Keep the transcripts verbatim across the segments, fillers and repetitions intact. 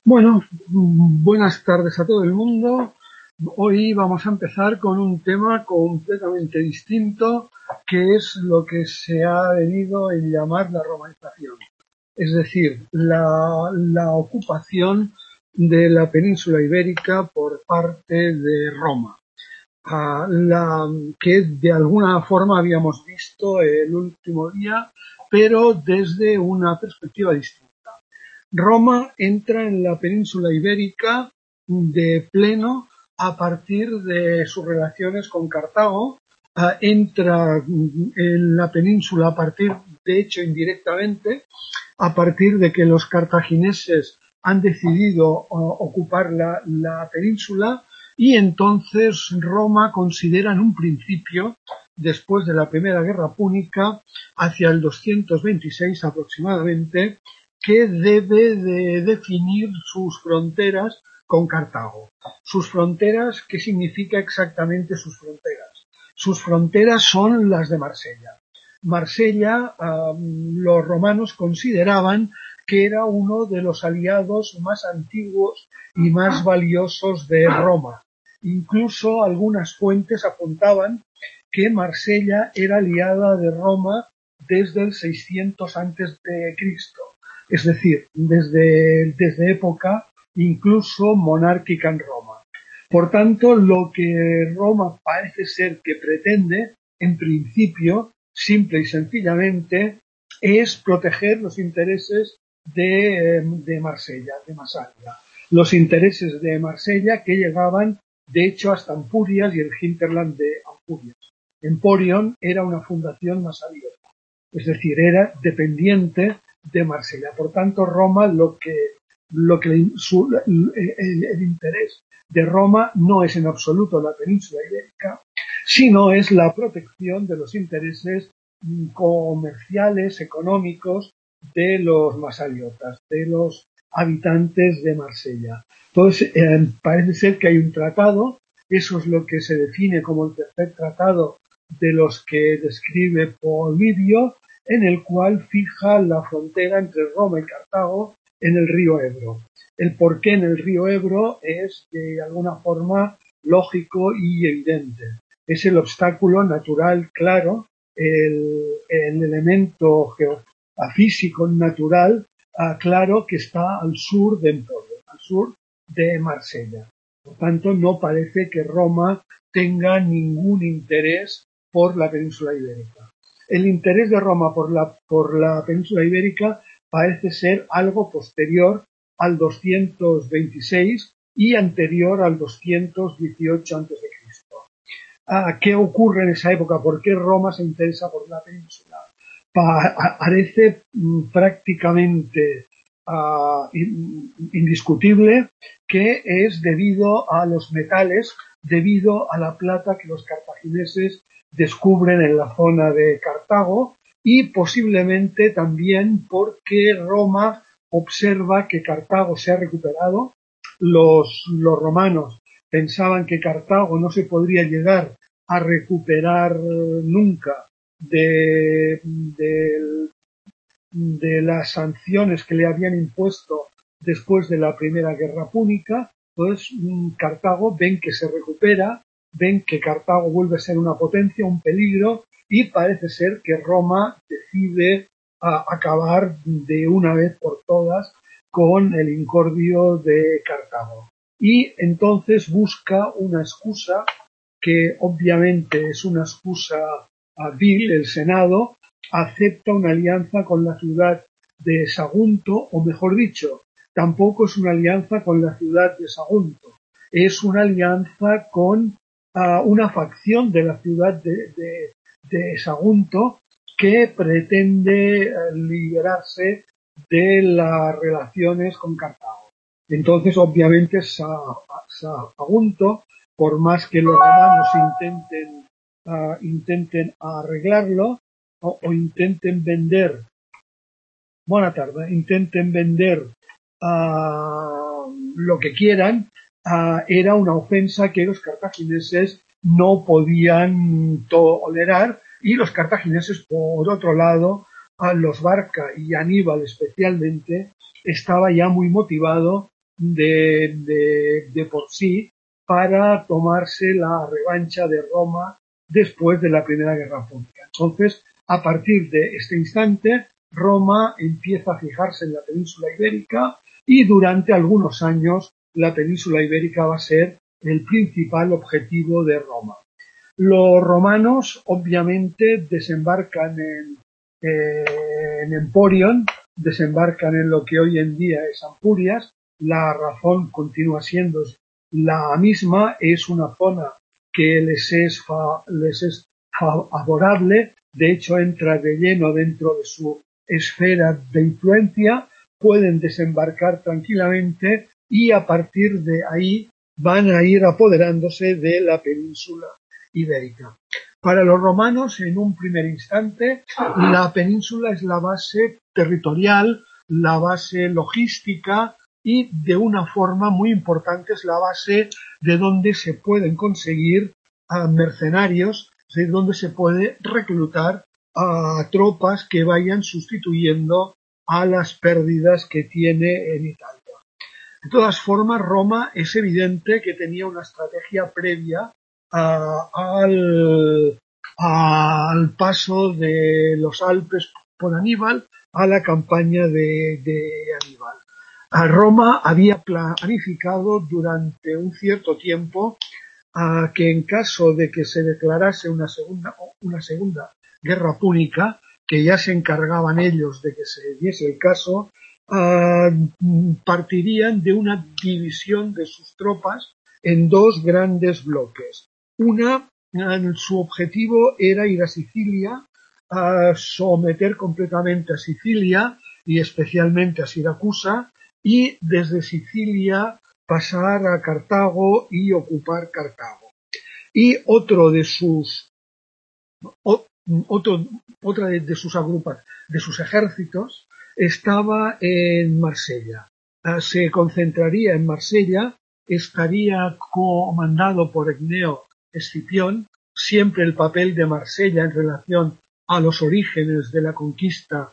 Bueno, buenas tardes a todo el mundo. Hoy vamos a empezar con un tema completamente distinto, que es lo que se ha venido en llamar la romanización. Es decir, la, la ocupación de la península ibérica por parte de Roma, a la que de alguna forma habíamos visto el último día, pero desde una perspectiva distinta. Roma entra en la península ibérica de pleno a partir de sus relaciones con Cartago, uh, entra en la península a partir, de hecho indirectamente, a partir de que los cartagineses han decidido uh, ocupar la, la península, y entonces Roma considera en un principio, después de la Primera Guerra Púnica, hacia el doscientos veintiséis aproximadamente, que debe de definir sus fronteras con Cartago. Sus fronteras, ¿qué significa exactamente sus fronteras? Sus fronteras son las de Marsella. Marsella, um, los romanos consideraban que era uno de los aliados más antiguos y más valiosos de Roma. Incluso algunas fuentes apuntaban que Marsella era aliada de Roma desde el seiscientos antes de Cristo. Es decir, desde, desde época incluso monárquica en Roma. Por tanto, lo que Roma parece ser que pretende, en principio, simple y sencillamente, es proteger los intereses de, de Marsella, de Massalia. Los intereses de Marsella que llegaban, de hecho, hasta Ampurias y el hinterland de Ampurias. Emporion era una fundación masaliota, es decir, era dependiente de Marsella. Por tanto, Roma, lo que, lo que su, el, el, el interés de Roma no es en absoluto la península ibérica, sino es la protección de los intereses comerciales, económicos de los masaliotas, de los habitantes de Marsella. Entonces, eh, parece ser que hay un tratado, eso es lo que se define como el tercer tratado de los que describe Polibio, en el cual fija la frontera entre Roma y Cartago en el río Ebro. El porqué en el río Ebro es de alguna forma lógico y evidente. Es el obstáculo natural claro, el, el elemento geofísico natural claro que está al sur de Emporio, al sur de Marsella. Por tanto, no parece que Roma tenga ningún interés por la península ibérica. El interés de Roma por la, por la península ibérica parece ser algo posterior al doscientos veintiséis y anterior al doscientos dieciocho antes de Cristo. Ah, ¿qué ocurre en esa época? ¿Por qué Roma se interesa por la península? Pa parece mm, prácticamente uh, indiscutible que es debido a los metales, debido a la plata que los cartagineses descubren en la zona de Cartago, y posiblemente también porque Roma observa que Cartago se ha recuperado. Los, los romanos pensaban que Cartago no se podría llegar a recuperar nunca de, de, de las sanciones que le habían impuesto después de la Primera Guerra Púnica. Pues Cartago ven que se recupera, ven que Cartago vuelve a ser una potencia, un peligro, y parece ser que Roma decide a, acabar de una vez por todas con el incordio de Cartago. Y entonces busca una excusa que obviamente es una excusa vil. El Senado acepta una alianza con la ciudad de Sagunto, o mejor dicho, tampoco es una alianza con la ciudad de Sagunto, es una alianza con uh, una facción de la ciudad de, de, de Sagunto que pretende uh, liberarse de las relaciones con Cartago. Entonces, obviamente, Sagunto, por más que los romanos intenten, uh, intenten arreglarlo o, o intenten vender, buena tarde, intenten vender uh, lo que quieran, uh, era una ofensa que los cartagineses no podían tolerar, y los cartagineses, por otro lado, uh, los Barca y Aníbal especialmente, estaba ya muy motivado de, de, de por sí para tomarse la revancha de Roma después de la Primera Guerra Púnica. Entonces, a partir de este instante, Roma empieza a fijarse en la península ibérica y durante algunos años la península ibérica va a ser el principal objetivo de Roma. Los romanos, obviamente, desembarcan en, eh, en Emporion, desembarcan en lo que hoy en día es Ampurias. La razón continúa siendo la misma, es una zona que les es, fa, les es favorable, de hecho entra de lleno dentro de su esfera de influencia, pueden desembarcar tranquilamente y a partir de ahí van a ir apoderándose de la península ibérica. Para los romanos, en un primer instante, la península es la base territorial, la base logística y de una forma muy importante es la base de donde se pueden conseguir uh, mercenarios, de donde se puede reclutar a tropas que vayan sustituyendo a las pérdidas que tiene en Italia. De todas formas, Roma es evidente que tenía una estrategia previa uh, al, al paso de los Alpes por Aníbal a la campaña de, de Aníbal. A Roma había planificado durante un cierto tiempo uh, que en caso de que se declarase una segunda, una segunda guerra púnica, que ya se encargaban ellos de que se diese el caso, uh, partirían de una división de sus tropas en dos grandes bloques. Una, uh, su objetivo era ir a Sicilia, uh, someter completamente a Sicilia y especialmente a Siracusa, y desde Sicilia pasar a Cartago y ocupar Cartago. Y otro de sus o, otro, otra de, de sus agrupas, de sus ejércitos estaba en Marsella. Uh, se concentraría en Marsella, estaría comandado por Egneo Escipión, siempre el papel de Marsella en relación a los orígenes de la conquista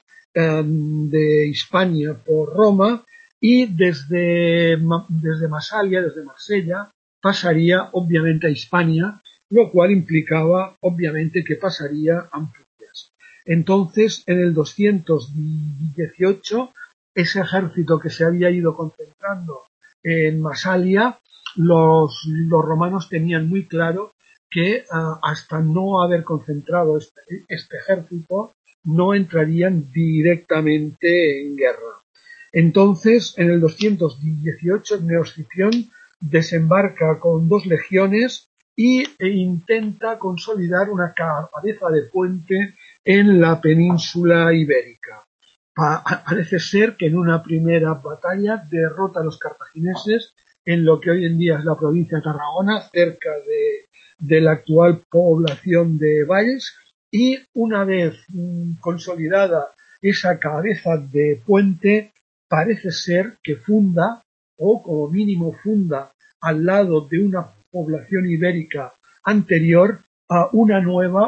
um, de Hispania por Roma, y desde, desde Masalia, desde Marsella, pasaría obviamente a Hispania, lo cual implicaba obviamente que pasaría a Ampurias. Entonces, en el doscientos dieciocho, ese ejército que se había ido concentrando en Masalia, los, los romanos tenían muy claro que uh, hasta no haber concentrado este, este ejército, no entrarían directamente en guerra. Entonces, en el doscientos dieciocho, Escipión desembarca con dos legiones y e intenta consolidar una cabeza de puente en la península ibérica. Pa- parece ser que en una primera batalla derrota a los cartagineses en lo que hoy en día es la provincia de Tarragona, cerca de, de la actual población de Valls, y una vez mmm, consolidada esa cabeza de puente, parece ser que funda, o como mínimo funda, al lado de una población ibérica anterior, a una nueva,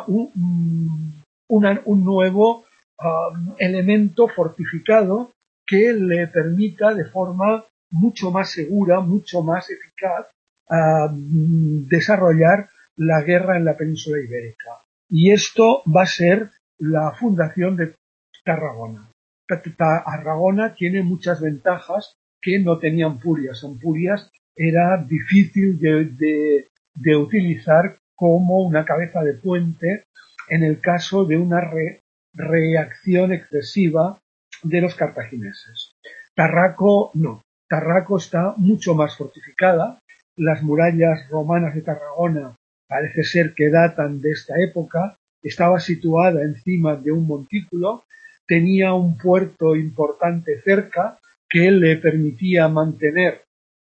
un, una, un nuevo uh, elemento fortificado que le permita de forma mucho más segura, mucho más eficaz, uh, desarrollar la guerra en la península ibérica. Y esto va a ser la fundación de Tarragona. Tarragona tiene muchas ventajas que no tenía Ampurias. Ampurias era difícil de, de, de utilizar como una cabeza de puente en el caso de una re, reacción excesiva de los cartagineses. Tarraco no. Tarraco está mucho más fortificada. Las murallas romanas de Tarragona parece ser que datan de esta época. Estaba situada encima de un montículo. Tenía un puerto importante cerca que le permitía mantener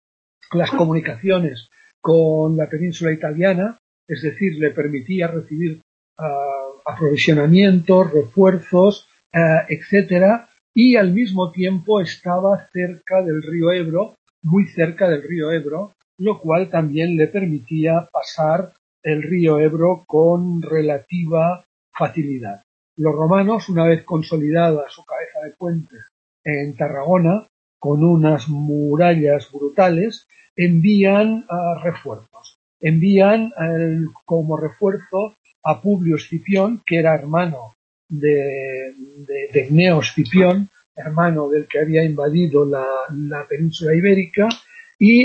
las comunicaciones con la península italiana, es decir, le permitía recibir uh, aprovisionamientos, refuerzos, uh, etcétera, y al mismo tiempo estaba cerca del río Ebro, muy cerca del río Ebro, lo cual también le permitía pasar el río Ebro con relativa facilidad. Los romanos, una vez consolidada su cabeza de puente en Tarragona, con unas murallas brutales, envían uh, refuerzos. Envían uh, como refuerzo a Publio Escipión, que era hermano de, de, de Gneo Escipión, hermano del que había invadido la, la península ibérica, y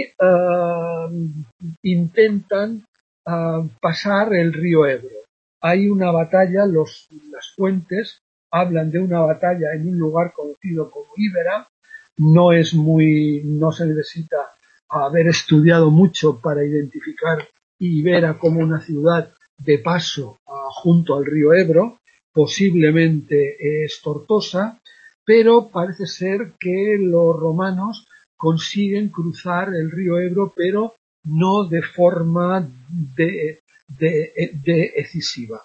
uh, intentan uh, pasar el río Ebro. Hay una batalla, los, las fuentes hablan de una batalla en un lugar conocido como Ibera. No es muy, no se necesita haber estudiado mucho para identificar Ibera como una ciudad de paso uh, junto al río Ebro. Posiblemente es Tortosa, pero parece ser que los romanos consiguen cruzar el río Ebro, pero no de forma de, de, de decisiva.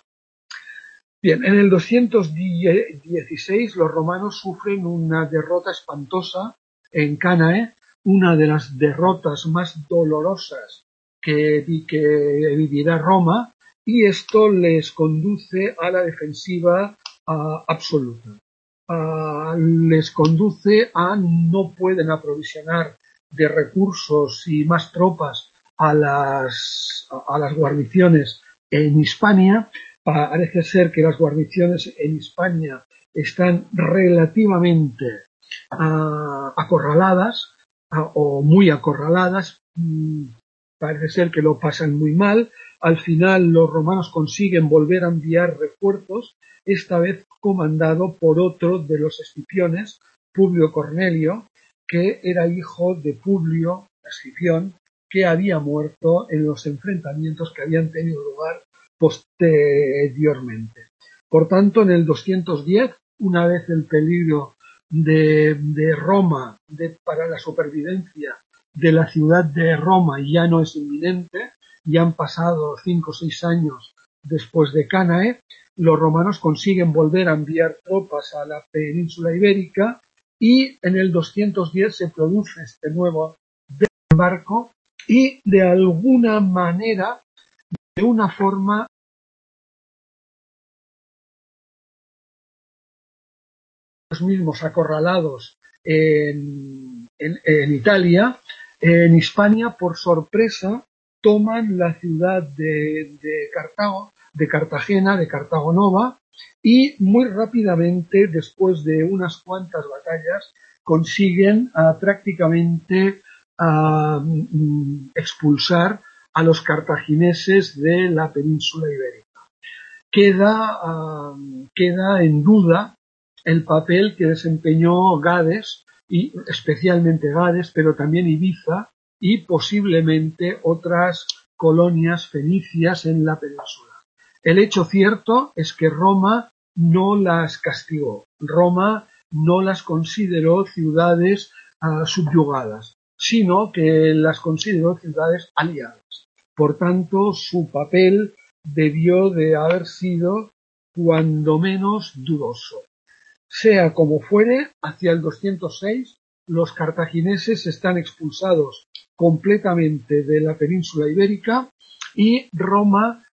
Bien, en el doscientos dieciséis los romanos sufren una derrota espantosa en Cánae, una de las derrotas más dolorosas que, que vivirá Roma, y esto les conduce a la defensiva uh, absoluta. Uh, les conduce a no pueden aprovisionar de recursos y más tropas a las, a las guarniciones en Hispania. Parece ser que las guarniciones en Hispania están relativamente uh, acorraladas uh, o muy acorraladas. Mm, parece ser que lo pasan muy mal. Al final los romanos consiguen volver a enviar refuerzos, esta vez comandado por otro de los Escipiones, Publio Cornelio, que era hijo de Publio Escipión, que había muerto en los enfrentamientos que habían tenido lugar posteriormente. Por tanto, en el doscientos diez, una vez el peligro de, de Roma de, para la supervivencia de la ciudad de Roma ya no es inminente, ya han pasado cinco o seis años después de Cánae, los romanos consiguen volver a enviar tropas a la península ibérica y en el doscientos diez se produce este nuevo desembarco y de alguna manera, de una forma, los mismos acorralados en, en, en Italia, en Hispania, por sorpresa, toman la ciudad de, de Cartago, de Cartagena, de Cartago Nova, y muy rápidamente, después de unas cuantas batallas, consiguen uh, prácticamente uh, expulsar a los cartagineses de la península ibérica. Queda, uh, queda en duda el papel que desempeñó Gades, y especialmente Gades, pero también Ibiza y posiblemente otras colonias fenicias en la península. El hecho cierto es que Roma no las castigó, Roma no las consideró ciudades uh, subyugadas, sino que las consideró ciudades aliadas. Por tanto, su papel debió de haber sido cuando menos dudoso. Sea como fuere, hacia el doscientos seis los cartagineses están expulsados completamente de la península ibérica y Roma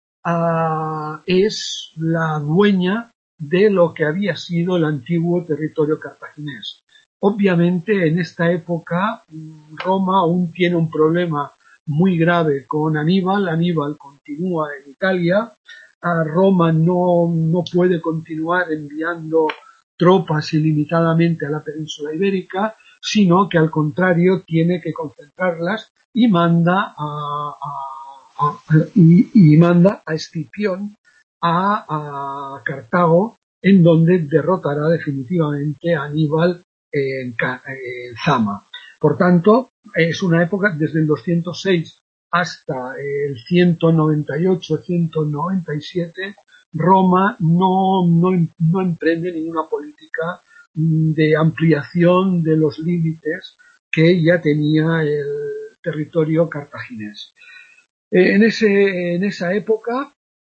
uh, es la dueña de lo que había sido el antiguo territorio cartaginés. Obviamente, en esta época, Roma aún tiene un problema muy grave con Aníbal. Aníbal continúa en Italia. Uh, Roma no, no puede continuar enviando tropas ilimitadamente a la península ibérica, sino que al contrario tiene que concentrarlas y manda a, a, a, y, y manda a Escipión a, a Cartago, en donde derrotará definitivamente a Aníbal en, en Zama. Por tanto, es una época desde el doscientos seis hasta el ciento noventa y ocho, ciento noventa y siete, Roma no, no, no emprende ninguna política de ampliación de los límites que ya tenía el territorio cartaginés. En, ese, en esa época,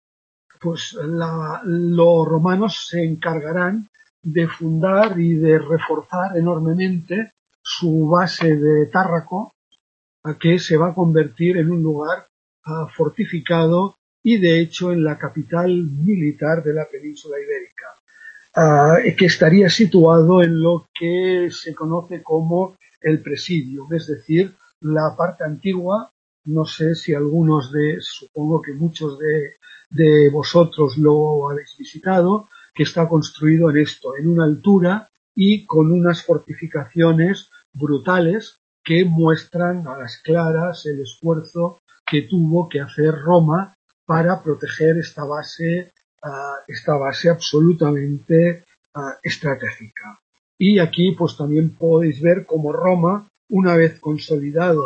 pues la, los romanos se encargarán de fundar y de reforzar enormemente su base de Tárraco, que se va a convertir en un lugar uh, fortificado y de hecho en la capital militar de la península ibérica. uh, que estaría situado en lo que se conoce como el Presidium, es decir, la parte antigua. No sé si algunos de, supongo que muchos de, de vosotros lo habéis visitado, que está construido en esto, en una altura y con unas fortificaciones brutales que muestran a las claras el esfuerzo que tuvo que hacer Roma para proteger esta base, uh, esta base absolutamente uh, estratégica. Y aquí pues también podéis ver cómo Roma, una vez consolidado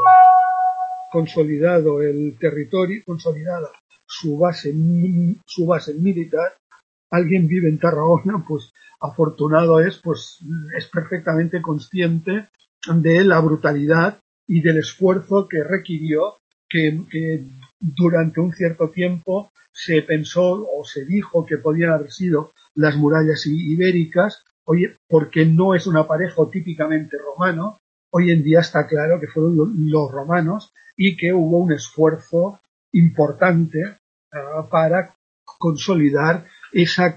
consolidado el territorio, consolidada su base, su base militar, alguien vive en Tarragona, pues afortunado es, pues es perfectamente consciente de la brutalidad y del esfuerzo que requirió que, que durante un cierto tiempo se pensó o se dijo que podían haber sido las murallas ibéricas, oye, porque no es un aparejo típicamente romano. Hoy en día está claro que fueron los romanos y que hubo un esfuerzo importante uh, para consolidar esa,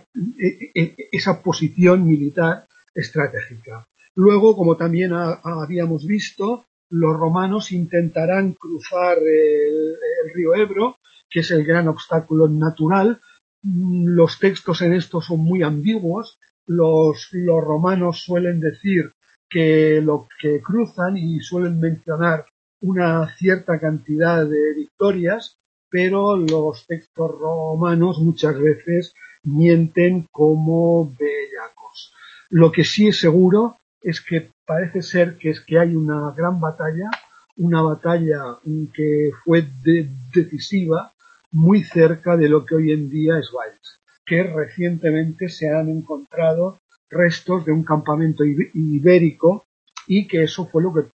esa posición militar estratégica. Luego, como también ha, habíamos visto, los romanos intentarán cruzar el, el río Ebro, que es el gran obstáculo natural. Los textos en esto son muy ambiguos. Los, los romanos suelen decir que lo que cruzan y suelen mencionar una cierta cantidad de victorias, pero los textos romanos muchas veces mienten como bellacos. Lo que sí es seguro es que parece ser que es que hay una gran batalla, una batalla que fue de, decisiva, muy cerca de lo que hoy en día es Valls, que recientemente se han encontrado restos de un campamento ibérico y que eso fue lo que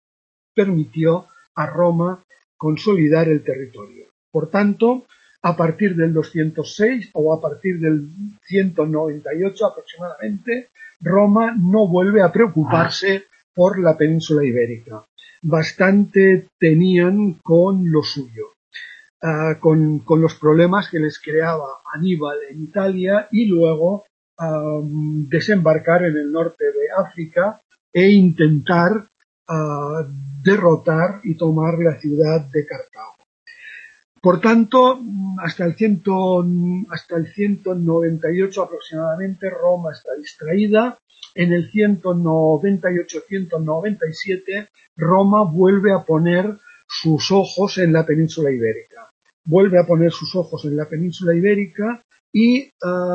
permitió a Roma consolidar el territorio. Por tanto, a partir del doscientos seis o a partir del ciento noventa y ocho aproximadamente, Roma no vuelve a preocuparse por la península ibérica. Bastante tenían con lo suyo, uh, con, con los problemas que les creaba Aníbal en Italia y luego um, desembarcar en el norte de África e intentar Uh, derrotar y tomar la ciudad de Cartago. Por tanto, hasta el, cien, hasta el ciento noventa y ocho aproximadamente, Roma está distraída. En el ciento noventa y ocho ciento noventa y siete, Roma vuelve a poner sus ojos en la península ibérica. Vuelve a poner sus ojos en la península ibérica y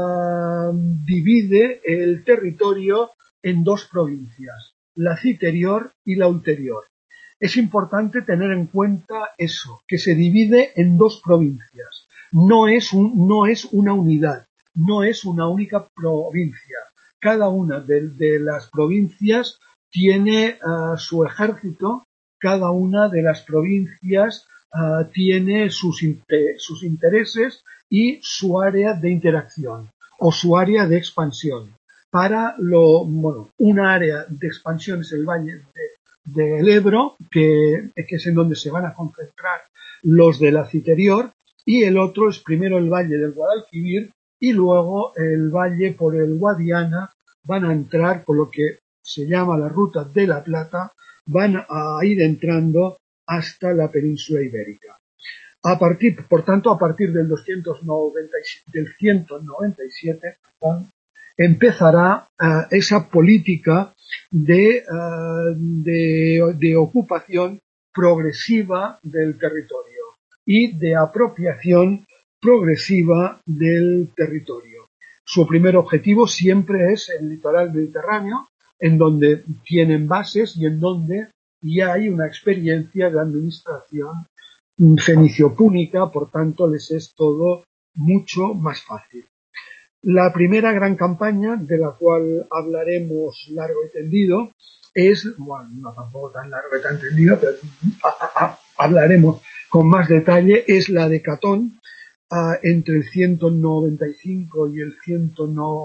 uh, divide el territorio en dos provincias, la citerior y la ulterior. Es importante tener en cuenta eso, que se divide en dos provincias. No es, un, no es una unidad, no es una única provincia. Cada una de, de las provincias tiene uh, su ejército, cada una de las provincias uh, tiene sus, inter, sus intereses y su área de interacción o su área de expansión. Para lo, bueno, una área de expansión es el Valle de, del Ebro, que, que es en donde se van a concentrar los de la Citerior, y el otro es primero el Valle del Guadalquivir y luego el Valle por el Guadiana. Van a entrar por lo que se llama la Ruta de la Plata, van a ir entrando hasta la península ibérica. A partir, por tanto, a partir del, doscientos noventa, del ciento noventa y siete, perdón, empezará uh, esa política de, uh, de, de ocupación progresiva del territorio y de apropiación progresiva del territorio. Su primer objetivo siempre es el litoral mediterráneo, en donde tienen bases y en donde ya hay una experiencia de administración fenicio-púnica, por tanto les es todo mucho más fácil. La primera gran campaña, de la cual hablaremos largo y tendido, es, bueno, no tampoco tan largo y tan tendido, pero a, a, hablaremos con más detalle, es la de Catón, uh, entre el ciento noventa y cinco y el ciento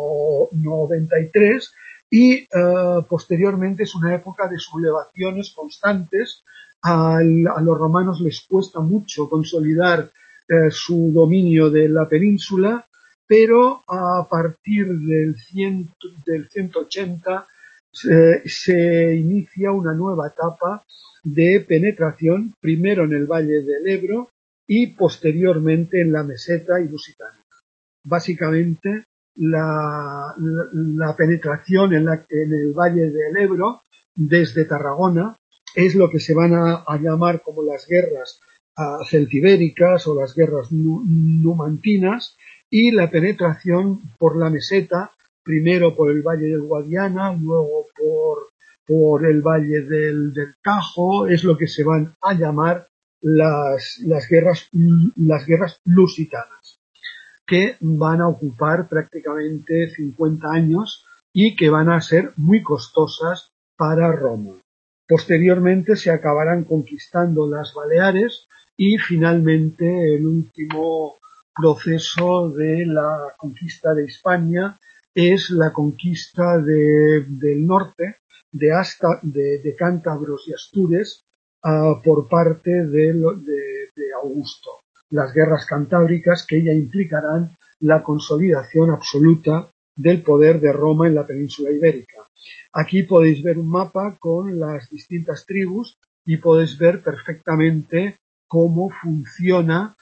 noventa y tres, y uh, posteriormente es una época de sublevaciones constantes. Al, a los romanos les cuesta mucho consolidar uh, su dominio de la península. pero a partir del, cien, del ciento ochenta se, se inicia una nueva etapa de penetración, primero en el Valle del Ebro y posteriormente en la meseta y lusitania. Básicamente, la, la, la penetración en, la, en el Valle del Ebro desde Tarragona es lo que se van a, a llamar como las guerras uh, celtibéricas o las guerras nu, numantinas, y la penetración por la meseta, primero por el Valle del Guadiana, luego por, por el Valle del, del Tajo, es lo que se van a llamar las, las, guerras, las guerras lusitanas, que van a ocupar prácticamente cincuenta años y que van a ser muy costosas para Roma. Posteriormente se acabarán conquistando las Baleares y finalmente el último proceso de la conquista de Hispania es la conquista de, del norte, de, hasta, de, de cántabros y astures, uh, por parte de, de, de Augusto. Las guerras cantábricas, que ya implicarán la consolidación absoluta del poder de Roma en la península ibérica. Aquí podéis ver un mapa con las distintas tribus y podéis ver perfectamente cómo funciona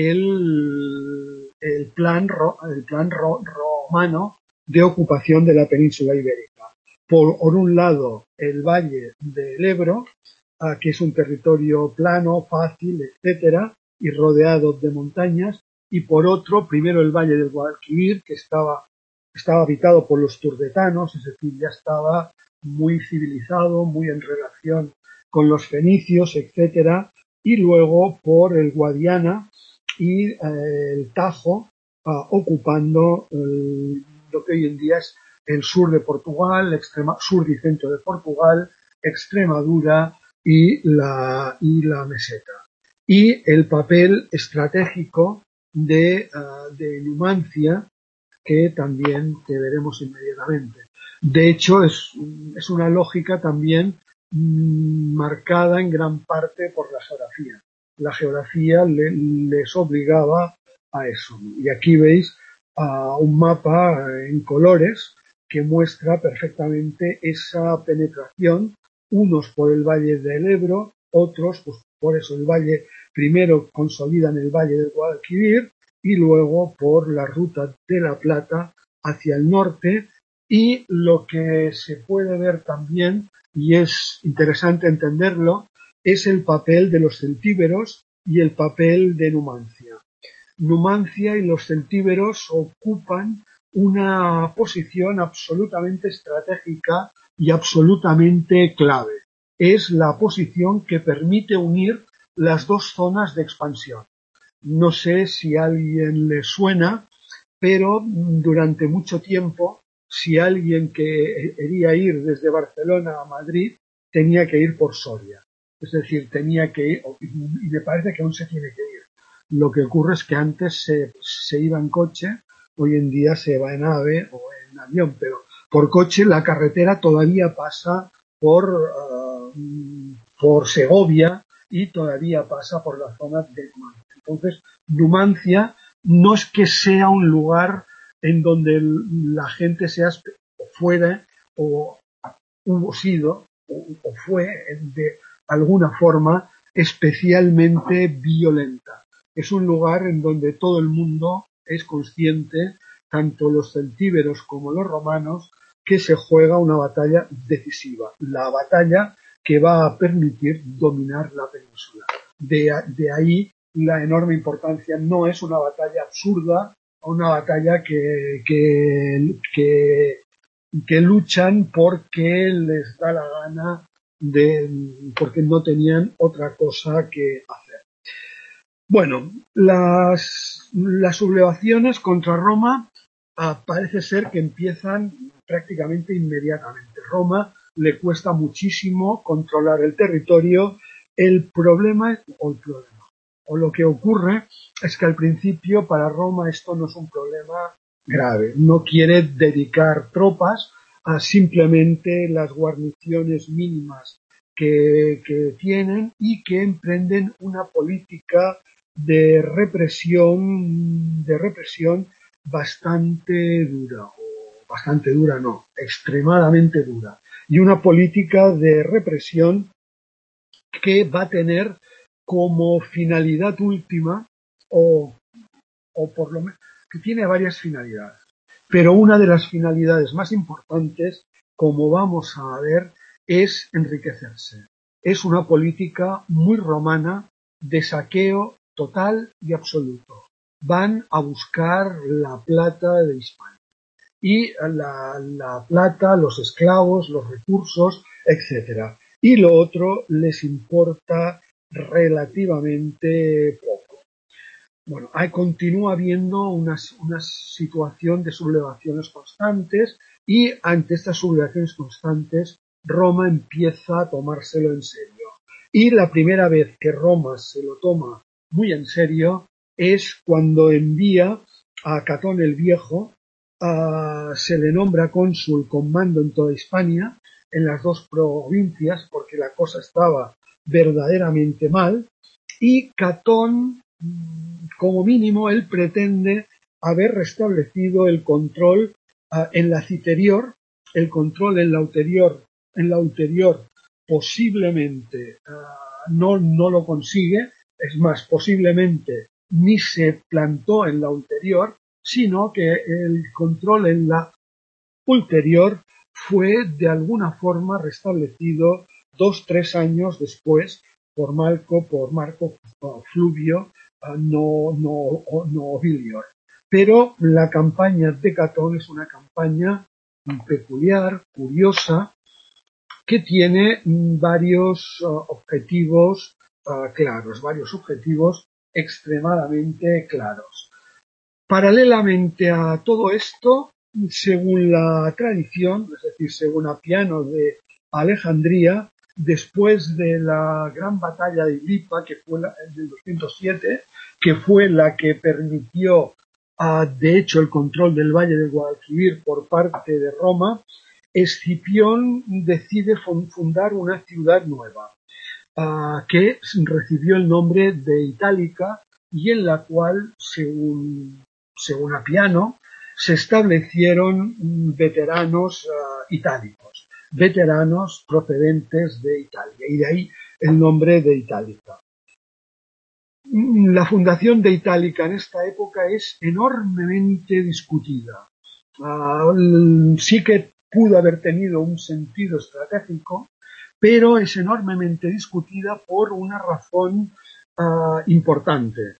el, el plan, el plan ro, romano de ocupación de la península ibérica. Por, por un lado, el Valle del Ebro, uh, que es un territorio plano, fácil, etcétera, y rodeado de montañas, y por otro, primero el Valle del Guadalquivir, que estaba, estaba habitado por los turdetanos, es decir, ya estaba muy civilizado, muy en relación con los fenicios, etcétera, y luego por el Guadiana y eh, el Tajo, uh, ocupando el, lo que hoy en día es el sur de Portugal, extrema, sur y centro de Portugal, Extremadura y la, y la meseta. Y el papel estratégico de, uh, de Numancia, que también que veremos inmediatamente. De hecho, es, es una lógica también mmm, marcada en gran parte por la geografía. La geografía le, les obligaba a eso. Y aquí veis uh, un mapa en colores que muestra perfectamente esa penetración, unos por el Valle del Ebro, otros, pues por eso el valle, primero consolidan el Valle del Guadalquivir y luego por la ruta de la Plata hacia el norte. Y lo que se puede ver también, y es interesante entenderlo, es el papel de los celtíberos y el papel de Numancia. Numancia y los celtíberos ocupan una posición absolutamente estratégica y absolutamente clave. Es la posición que permite unir las dos zonas de expansión. No sé si a alguien le suena, pero durante mucho tiempo, si alguien quería ir desde Barcelona a Madrid, tenía que ir por Soria. Es decir, tenía que ir, y me parece que aún se tiene que ir. Lo que ocurre es que antes se, se iba en coche, hoy en día se va en ave o en avión, pero por coche la carretera todavía pasa por, uh, por Segovia y todavía pasa por la zona de Numancia. Entonces, Numancia no es que sea un lugar en donde la gente sea fuera o hubo sido o, o fue de alguna forma especialmente violenta. Es un lugar en donde todo el mundo es consciente, tanto los celtíberos como los romanos, que se juega una batalla decisiva, la batalla que va a permitir dominar la península. De, de ahí la enorme importancia. No es una batalla absurda, una batalla que, que, que, que luchan porque les da la gana, de, porque no tenían otra cosa que hacer. Bueno, las, las sublevaciones contra Roma uh, parece ser que empiezan prácticamente inmediatamente. Roma le cuesta muchísimo controlar el territorio. El problema, o el problema, o lo que ocurre es que al principio para Roma esto no es un problema grave. No quiere dedicar tropas a simplemente las guarniciones mínimas que, que tienen y que emprenden una política de represión, de represión bastante dura, o bastante dura no, extremadamente dura, y una política de represión que va a tener como finalidad última, o, o por lo menos, que tiene varias finalidades, pero una de las finalidades más importantes, como vamos a ver, es enriquecerse. Es una política muy romana de saqueo total y absoluto. Van a buscar la plata de Hispania. Y la, la plata, los esclavos, los recursos, etcétera. Y lo otro les importa relativamente poco. Bueno, hay, continúa habiendo una, una situación de sublevaciones constantes y ante estas sublevaciones constantes Roma empieza a tomárselo en serio. Y la primera vez que Roma se lo toma muy en serio es cuando envía a Catón el Viejo, uh, se le nombra cónsul con mando en toda Hispania, en las dos provincias, porque la cosa estaba verdaderamente mal, y Catón, como mínimo, él pretende haber restablecido el control uh, en la citerior, el control en la ulterior, en la ulterior posiblemente uh, no, no lo consigue, es más, posiblemente ni se plantó en la ulterior, sino que el control en la ulterior fue de alguna forma restablecido dos, tres años después por Marco, por Marco Fluvio no, no, no Obilior. Pero la campaña de Catón es una campaña peculiar, curiosa, que tiene varios uh, objetivos uh, claros, varios objetivos extremadamente claros. Paralelamente a todo esto, según la tradición, es decir, según Apiano de Alejandría, después de la gran batalla de Ilipa, que fue la del doscientos siete, que fue la que permitió, uh, de hecho, el control del Valle del Guadalquivir por parte de Roma, Escipión decide fundar una ciudad nueva, uh, que recibió el nombre de Itálica y en la cual, según, según Apiano, se establecieron veteranos uh, itálicos, veteranos procedentes de Italia, y de ahí el nombre de Itálica. La fundación de Itálica en esta época es enormemente discutida. Uh, sí que pudo haber tenido un sentido estratégico, pero es enormemente discutida por una razón uh, importante,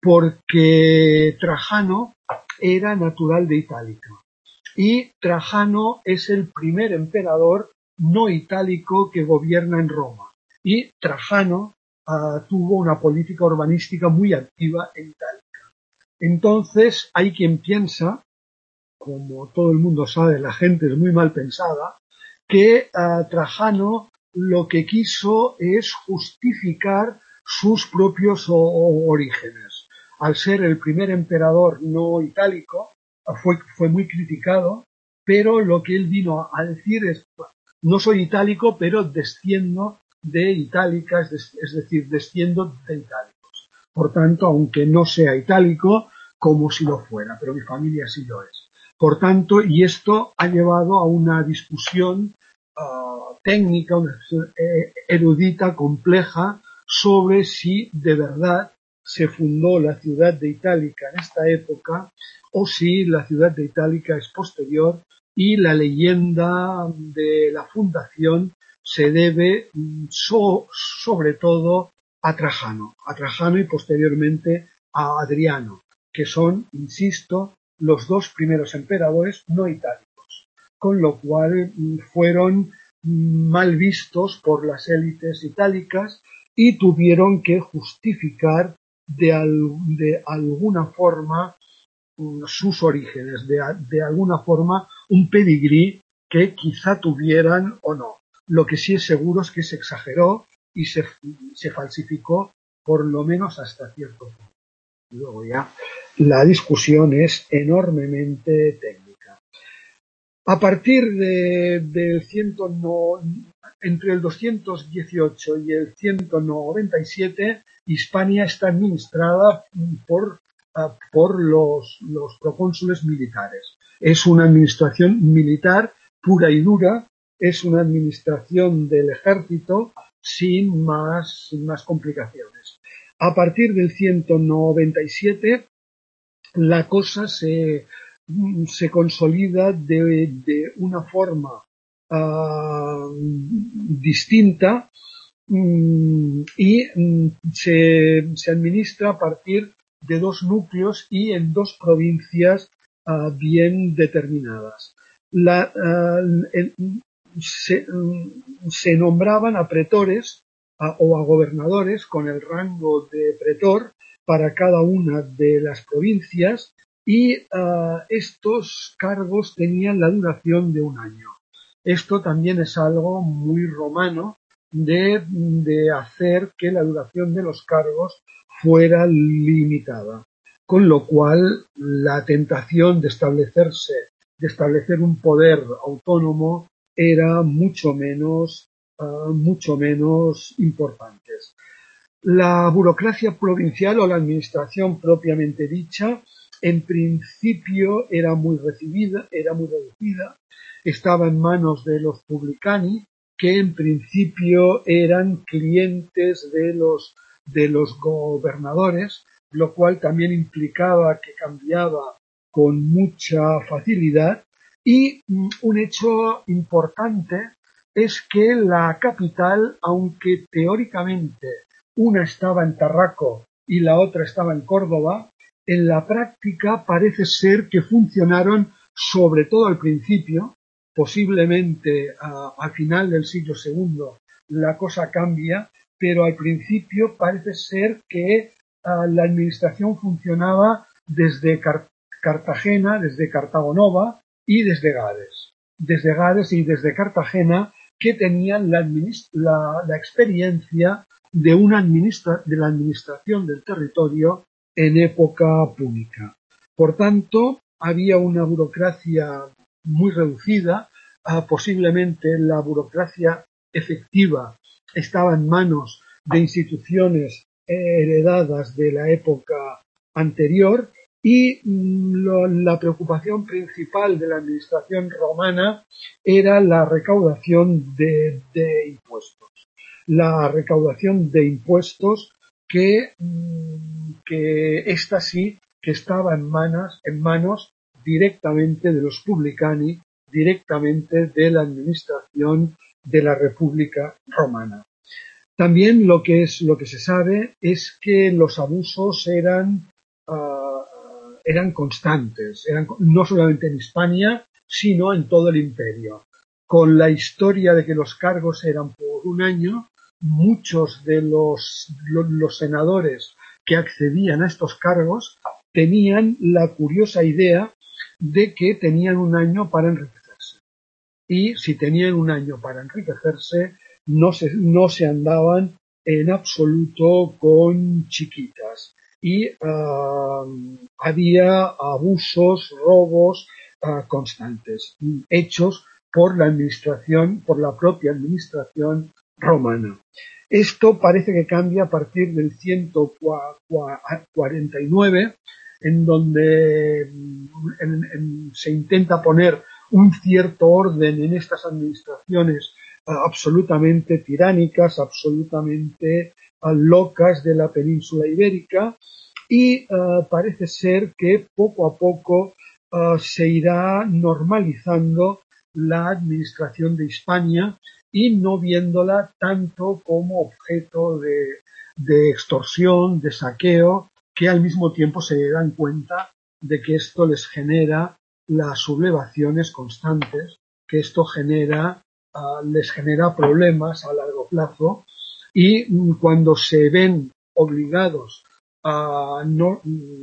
porque Trajano era natural de Itálica y Trajano es el primer emperador no itálico que gobierna en Roma, y Trajano uh, tuvo una política urbanística muy activa en Itálica. Entonces hay quien piensa, como todo el mundo sabe, la gente es muy mal pensada, que uh, Trajano lo que quiso es justificar sus propios o, o, orígenes. Al ser el primer emperador no itálico, fue, fue muy criticado, pero lo que él vino a decir es, no soy itálico, pero desciendo de Itálica, es, es decir, desciendo de itálicos. Por tanto, aunque no sea itálico, como si lo fuera, pero mi familia sí lo es. Por tanto, y esto ha llevado a una discusión uh, técnica, una discusión erudita, compleja, sobre si de verdad se fundó la ciudad de Itálica en esta época o si la ciudad de Itálica es posterior y la leyenda de la fundación se debe so, sobre todo a Trajano, a Trajano y posteriormente a Adriano, que son, insisto, los dos primeros emperadores no itálicos, con lo cual fueron mal vistos por las élites itálicas y tuvieron que justificar de, al, de alguna forma sus orígenes, de, de alguna forma un pedigrí que quizá tuvieran o no. Lo que sí es seguro es que se exageró y se, se falsificó por lo menos hasta cierto punto. Luego ya la discusión es enormemente técnica. A partir de, del ciento no, entre el doscientos dieciocho y el ciento noventa y siete, Hispania está administrada por uh, por los, los procónsules militares. Es una administración militar pura y dura, es una administración del ejército sin más, sin más complicaciones. A partir del ciento noventa y siete, la cosa se, se consolida de, de una forma uh, distinta um, y um, se, se administra a partir de dos núcleos y en dos provincias uh, bien determinadas. La, uh, el, se, um, se nombraban a pretores uh, o a gobernadores con el rango de pretor para cada una de las provincias y uh, estos cargos tenían la duración de un año. Esto también es algo muy romano de, de hacer que la duración de los cargos fuera limitada, con lo cual la tentación de establecerse, de establecer un poder autónomo era mucho menos, uh, mucho menos importantes. La burocracia provincial o la administración propiamente dicha, en principio era muy recibida, era muy reducida, estaba en manos de los publicani, que en principio eran clientes de los, de los gobernadores, lo cual también implicaba que cambiaba con mucha facilidad. Y mm, un hecho importante es que la capital, aunque teóricamente una estaba en Tarraco y la otra estaba en Córdoba, en la práctica parece ser que funcionaron, sobre todo al principio, posiblemente uh, al final del siglo segundo la cosa cambia, pero al principio parece ser que uh, la administración funcionaba desde Car- Cartagena, desde Cartago Nova y desde Gades. Desde Gades y desde Cartagena, que tenían la, administ- la, la experiencia de, una administra- de la administración del territorio en época púnica. Por tanto, había una burocracia muy reducida, uh, posiblemente la burocracia efectiva estaba en manos de instituciones eh, heredadas de la época anterior y mm, lo, la preocupación principal de la administración romana era la recaudación de, de impuestos. La recaudación de impuestos que, que esta sí que estaba en manos, en manos directamente de los publicani, directamente de la administración de la República Romana. También lo que es lo que se sabe es que los abusos eran uh, eran constantes, eran no solamente en Hispania, sino en todo el imperio. Con la historia de que los cargos eran por un año, muchos de los, los, los senadores que accedían a estos cargos tenían la curiosa idea de que tenían un año para enriquecerse. Y si tenían un año para enriquecerse, no se, no se andaban en absoluto con chiquitas. Y uh, había abusos, robos uh, constantes, hechos por la administración, por la propia administración romana. Esto parece que cambia a partir del ciento cuarenta y nueve, en donde en, en, se intenta poner un cierto orden en estas administraciones uh, absolutamente tiránicas, absolutamente uh, locas de la península ibérica, y uh, parece ser que poco a poco uh, se irá normalizando la administración de Hispania y no viéndola tanto como objeto de, de extorsión, de saqueo, que al mismo tiempo se dan cuenta de que esto les genera las sublevaciones constantes, que esto genera, uh, les genera problemas a largo plazo y mm, cuando se ven obligados a, no,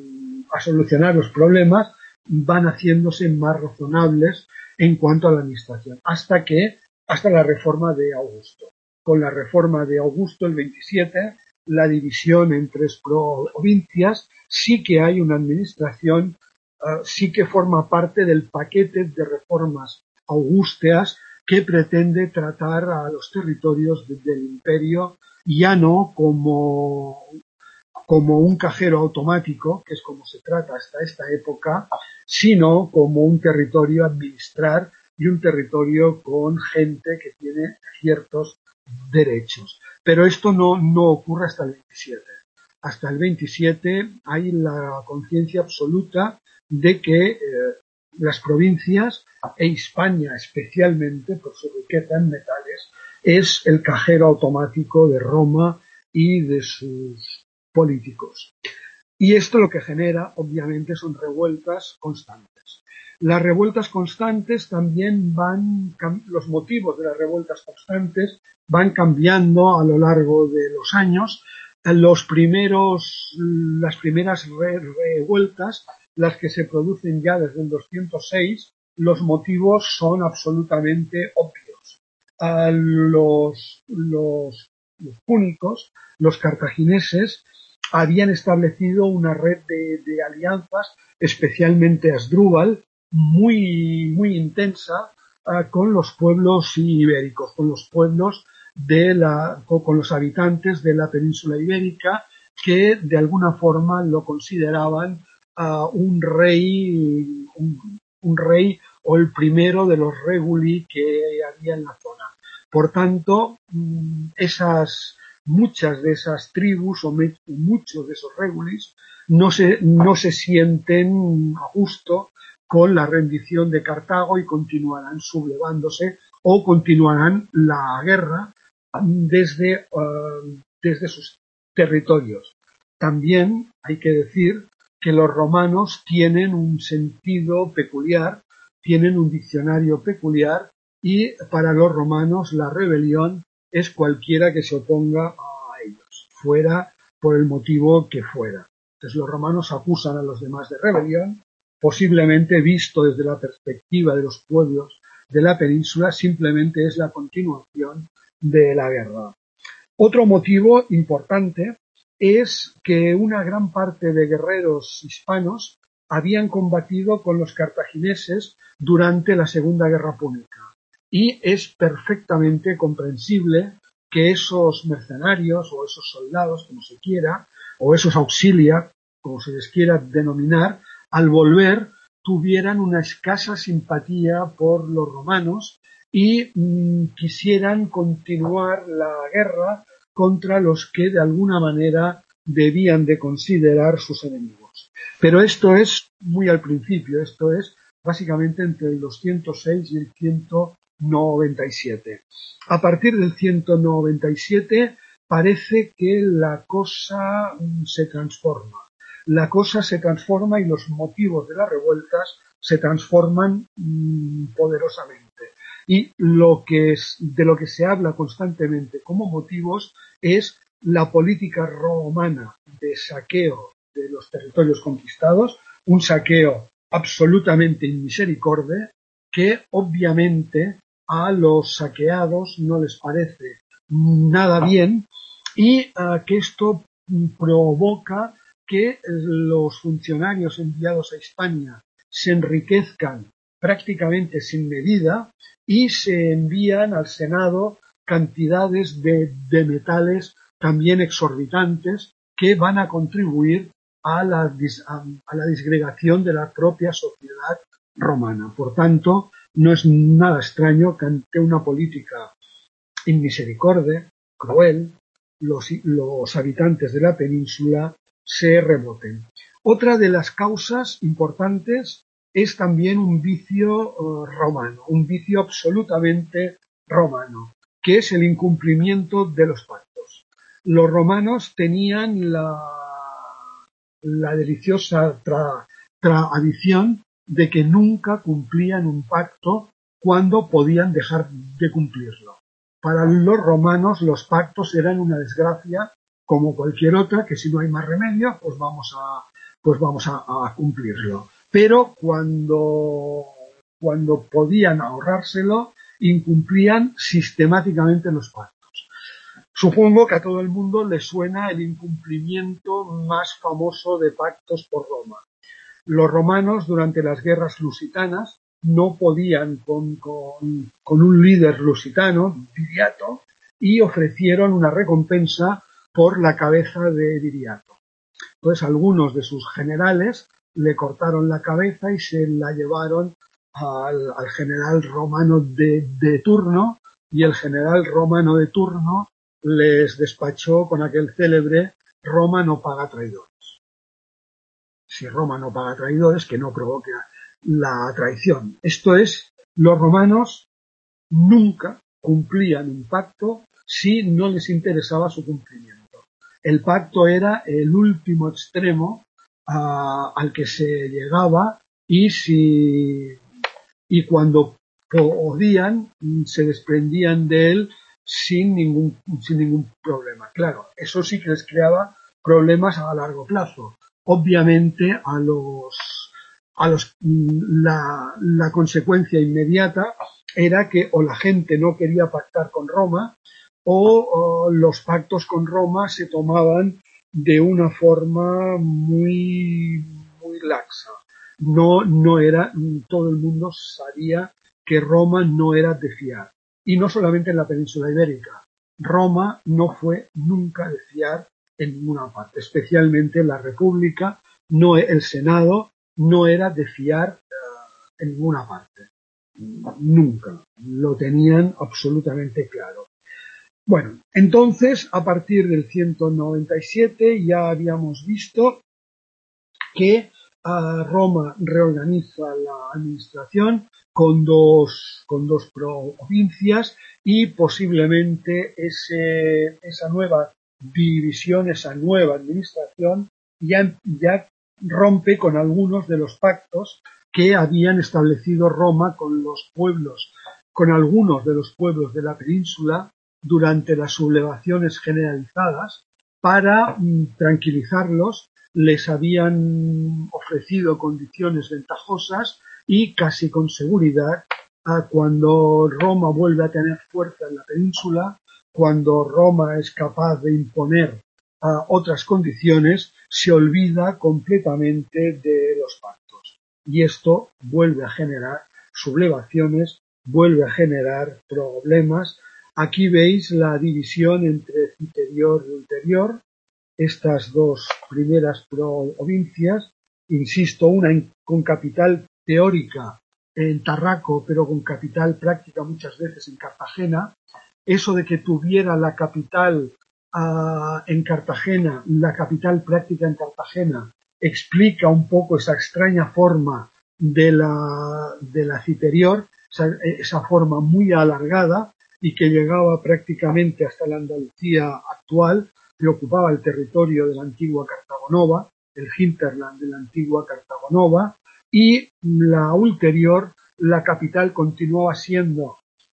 a solucionar los problemas, van haciéndose más razonables en cuanto a la administración, hasta que, hasta la reforma de Augusto. Con la reforma de Augusto, el veintisiete, la división en tres provincias, sí que hay una administración, uh, sí que forma parte del paquete de reformas augusteas que pretende tratar a los territorios de, del imperio ya no como como un cajero automático, que es como se trata hasta esta época, sino como un territorio a administrar y un territorio con gente que tiene ciertos derechos. Pero esto no, no ocurre hasta el veintisiete. Hasta el veintisiete hay la conciencia absoluta de que eh, las provincias, e Hispania especialmente por su riqueza en metales, es el cajero automático de Roma y de sus políticos. Y esto lo que genera, obviamente, son revueltas constantes. Las revueltas constantes también van, los motivos de las revueltas constantes van cambiando a lo largo de los años. Los primeros, las primeras re, revueltas, las que se producen ya desde el doscientos seis, los motivos son absolutamente obvios. A los, los, los púnicos, los cartagineses, habían establecido una red de, de alianzas, especialmente Asdrúbal, muy, muy intensa, uh, con los pueblos ibéricos, con los pueblos de la, con los habitantes de la península ibérica, que de alguna forma lo consideraban uh, un rey, un, un rey o el primero de los reguli que había en la zona. Por tanto, esas, muchas de esas tribus o me, muchos de esos regulis no se, no se sienten a gusto con la rendición de Cartago y continuarán sublevándose o continuarán la guerra desde, uh, desde sus territorios. También hay que decir que los romanos tienen un sentido peculiar, tienen un diccionario peculiar, y para los romanos la rebelión es cualquiera que se oponga a ellos, fuera por el motivo que fuera. Entonces los romanos acusan a los demás de rebelión, posiblemente visto desde la perspectiva de los pueblos de la península, simplemente es la continuación de la guerra. Otro motivo importante es que una gran parte de guerreros hispanos habían combatido con los cartagineses durante la Segunda Guerra Púnica. Y es perfectamente comprensible que esos mercenarios o esos soldados, como se quiera, o esos auxiliar, como se les quiera denominar, al volver tuvieran una escasa simpatía por los romanos y mmm, quisieran continuar la guerra contra los que de alguna manera debían de considerar sus enemigos. Pero esto es muy al principio, esto es básicamente entre el doscientos seis y el ciento noventa y siete. A partir del ciento noventa y siete parece que la cosa se transforma. La cosa se transforma y los motivos de las revueltas se transforman mmm, poderosamente. Y lo que es, de lo que se habla constantemente como motivos es la política romana de saqueo de los territorios conquistados, un saqueo absolutamente inmisericorde, que obviamente a los saqueados no les parece nada bien y uh, que esto provoca que los funcionarios enviados a Hispania se enriquezcan prácticamente sin medida y se envían al Senado cantidades de, de metales también exorbitantes que van a contribuir a la, a, a la disgregación de la propia sociedad romana. Por tanto, no es nada extraño que ante una política inmisericorde, cruel, los, los habitantes de la península se reboten. Otra de las causas importantes es también un vicio uh, romano, un vicio absolutamente romano, que es el incumplimiento de los pactos. Los romanos tenían la, la deliciosa tra, tradición de que nunca cumplían un pacto cuando podían dejar de cumplirlo. Para los romanos los pactos eran una desgracia como cualquier otra, que si no hay más remedio, pues vamos a, pues vamos a, a cumplirlo. Pero cuando, cuando podían ahorrárselo, incumplían sistemáticamente los pactos. Supongo que a todo el mundo le suena el incumplimiento más famoso de pactos por Roma. Los romanos, durante las guerras lusitanas, no podían con, con, con un líder lusitano, Viriato, y ofrecieron una recompensa por la cabeza de Viriato. Entonces algunos de sus generales le cortaron la cabeza y se la llevaron al, al general romano de, de turno, y el general romano de turno les despachó con aquel célebre Roma no paga traidores. Si Roma no paga traidores, que no provoque la traición. Esto es, los romanos nunca cumplían un pacto si no les interesaba su cumplimiento. El pacto era el último extremo uh, al que se llegaba, y si y cuando podían se desprendían de él sin ningún sin ningún problema. Claro, eso sí que les creaba problemas a largo plazo. Obviamente a los a los la, la consecuencia inmediata era que o la gente no quería pactar con Roma, o, o los pactos con Roma se tomaban de una forma muy muy laxa. No, no era, todo el mundo sabía que Roma no era de fiar. Y no solamente en la península ibérica. Roma no fue nunca de fiar en ninguna parte, especialmente en la República. No, el Senado no era de fiar uh, en ninguna parte. Nunca. Lo tenían absolutamente claro. Bueno, entonces, a partir del ciento noventa y siete ya habíamos visto que Uh, Roma reorganiza la administración con dos, con dos provincias, y posiblemente ese, esa nueva división, esa nueva administración ya, ya rompe con algunos de los pactos que habían establecido Roma con los pueblos, con algunos de los pueblos de la península durante las sublevaciones generalizadas. Para mm, tranquilizarlos, les habían ofrecido condiciones ventajosas, y casi con seguridad, cuando Roma vuelve a tener fuerza en la península, cuando Roma es capaz de imponer uh, otras condiciones, se olvida completamente de los pactos. Y esto vuelve a generar sublevaciones, vuelve a generar problemas. Aquí veis la división entre superior y ulterior. Estas dos primeras provincias, insisto, una en, con capital teórica en Tarraco, pero con capital práctica muchas veces en Cartagena. Eso de que tuviera la capital uh, en Cartagena, la capital práctica en Cartagena, explica un poco esa extraña forma de la, de la Citerior, esa, esa forma muy alargada y que llegaba prácticamente hasta la Andalucía actual, que ocupaba el territorio de la antigua Cartagonova, el hinterland de la antigua Cartagonova, y la ulterior, la capital continuaba siendo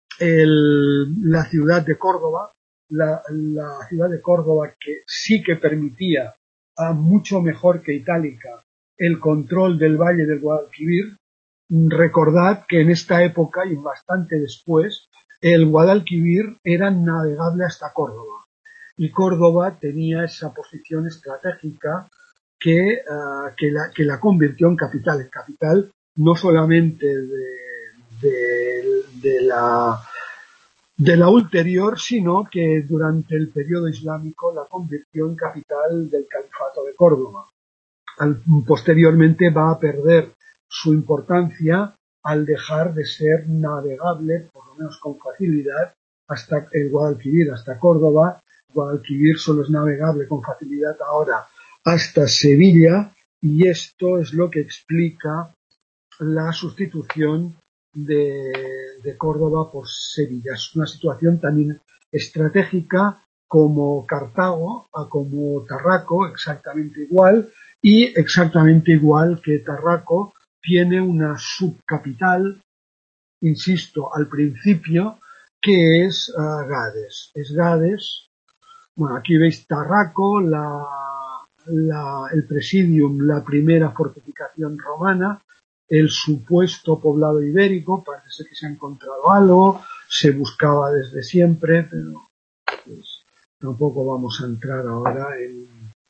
el, la ciudad de Córdoba, la, la ciudad de Córdoba que sí que permitía, a mucho mejor que Itálica, el control del valle del Guadalquivir. Recordad que en esta época y bastante después, el Guadalquivir era navegable hasta Córdoba. Y Córdoba tenía esa posición estratégica que, uh, que, la, que la convirtió en capital, en capital no solamente de, de, de, la, de la ulterior, sino que durante el periodo islámico la convirtió en capital del califato de Córdoba. Al, posteriormente va a perder su importancia al dejar de ser navegable, por lo menos con facilidad, hasta el Guadalquivir, hasta Córdoba. Guadalquivir solo es navegable con facilidad ahora hasta Sevilla, y esto es lo que explica la sustitución de, de Córdoba por Sevilla. Es una situación también estratégica como Cartago, como Tarraco, exactamente igual, y exactamente igual que Tarraco tiene una subcapital, insisto, al principio, que es uh, Gades. Es Gades. Bueno, aquí veis Tarraco, la, la, el Presidium, la primera fortificación romana, el supuesto poblado ibérico. Parece que se ha encontrado algo, se buscaba desde siempre, pero pues, tampoco vamos a entrar ahora en,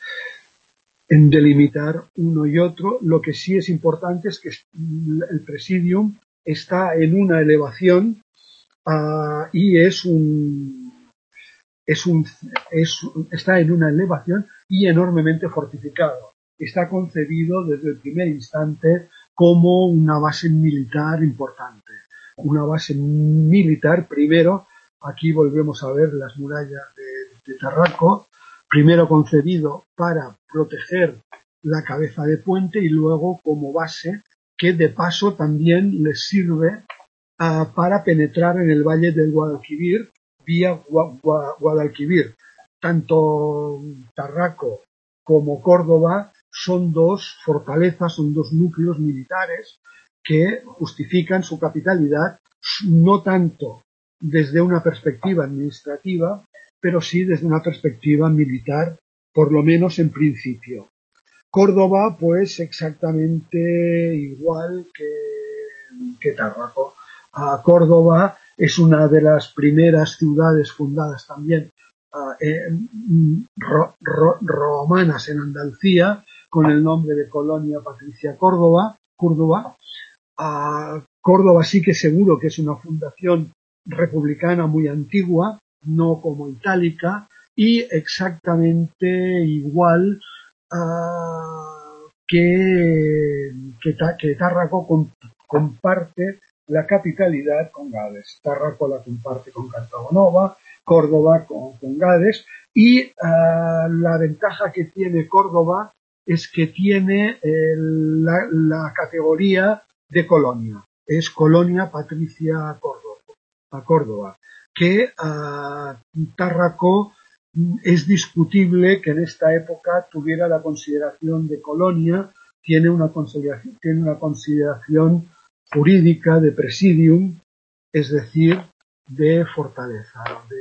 en delimitar uno y otro. Lo que sí es importante es que el Presidium está en una elevación uh, y es un es un, es, está en una elevación y enormemente fortificado. Está concebido desde el primer instante como una base militar importante. Una base militar, primero, aquí volvemos a ver las murallas de, de Tarraco, primero concebido para proteger la cabeza de puente y luego como base que de paso también les sirve uh, para penetrar en el valle del Guadalquivir vía Gua, Gua, Guadalquivir. Tanto Tarraco como Córdoba son dos fortalezas, son dos núcleos militares que justifican su capitalidad no tanto desde una perspectiva administrativa, pero sí desde una perspectiva militar, por lo menos en principio. Córdoba, pues exactamente igual que, que Tarraco. Uh, Córdoba es una de las primeras ciudades fundadas también uh, en, ro, ro, romanas en Andalucía, con el nombre de Colonia Patricia Córdoba. Córdoba. Uh, Córdoba sí que seguro que es una fundación republicana muy antigua, no como Itálica, y exactamente igual uh, que, que, que Tarraco comp comparte la capitalidad con Gades. Tarraco la comparte con Cartagonova, Córdoba con, con Gades, y uh, la ventaja que tiene Córdoba es que tiene eh, la, la categoría de colonia. Es Colonia Patricia Córdoba, a Córdoba, que uh, Tarraco es discutible que en esta época tuviera la consideración de colonia, tiene una consideración, tiene una consideración jurídica de presidium, es decir, de fortaleza,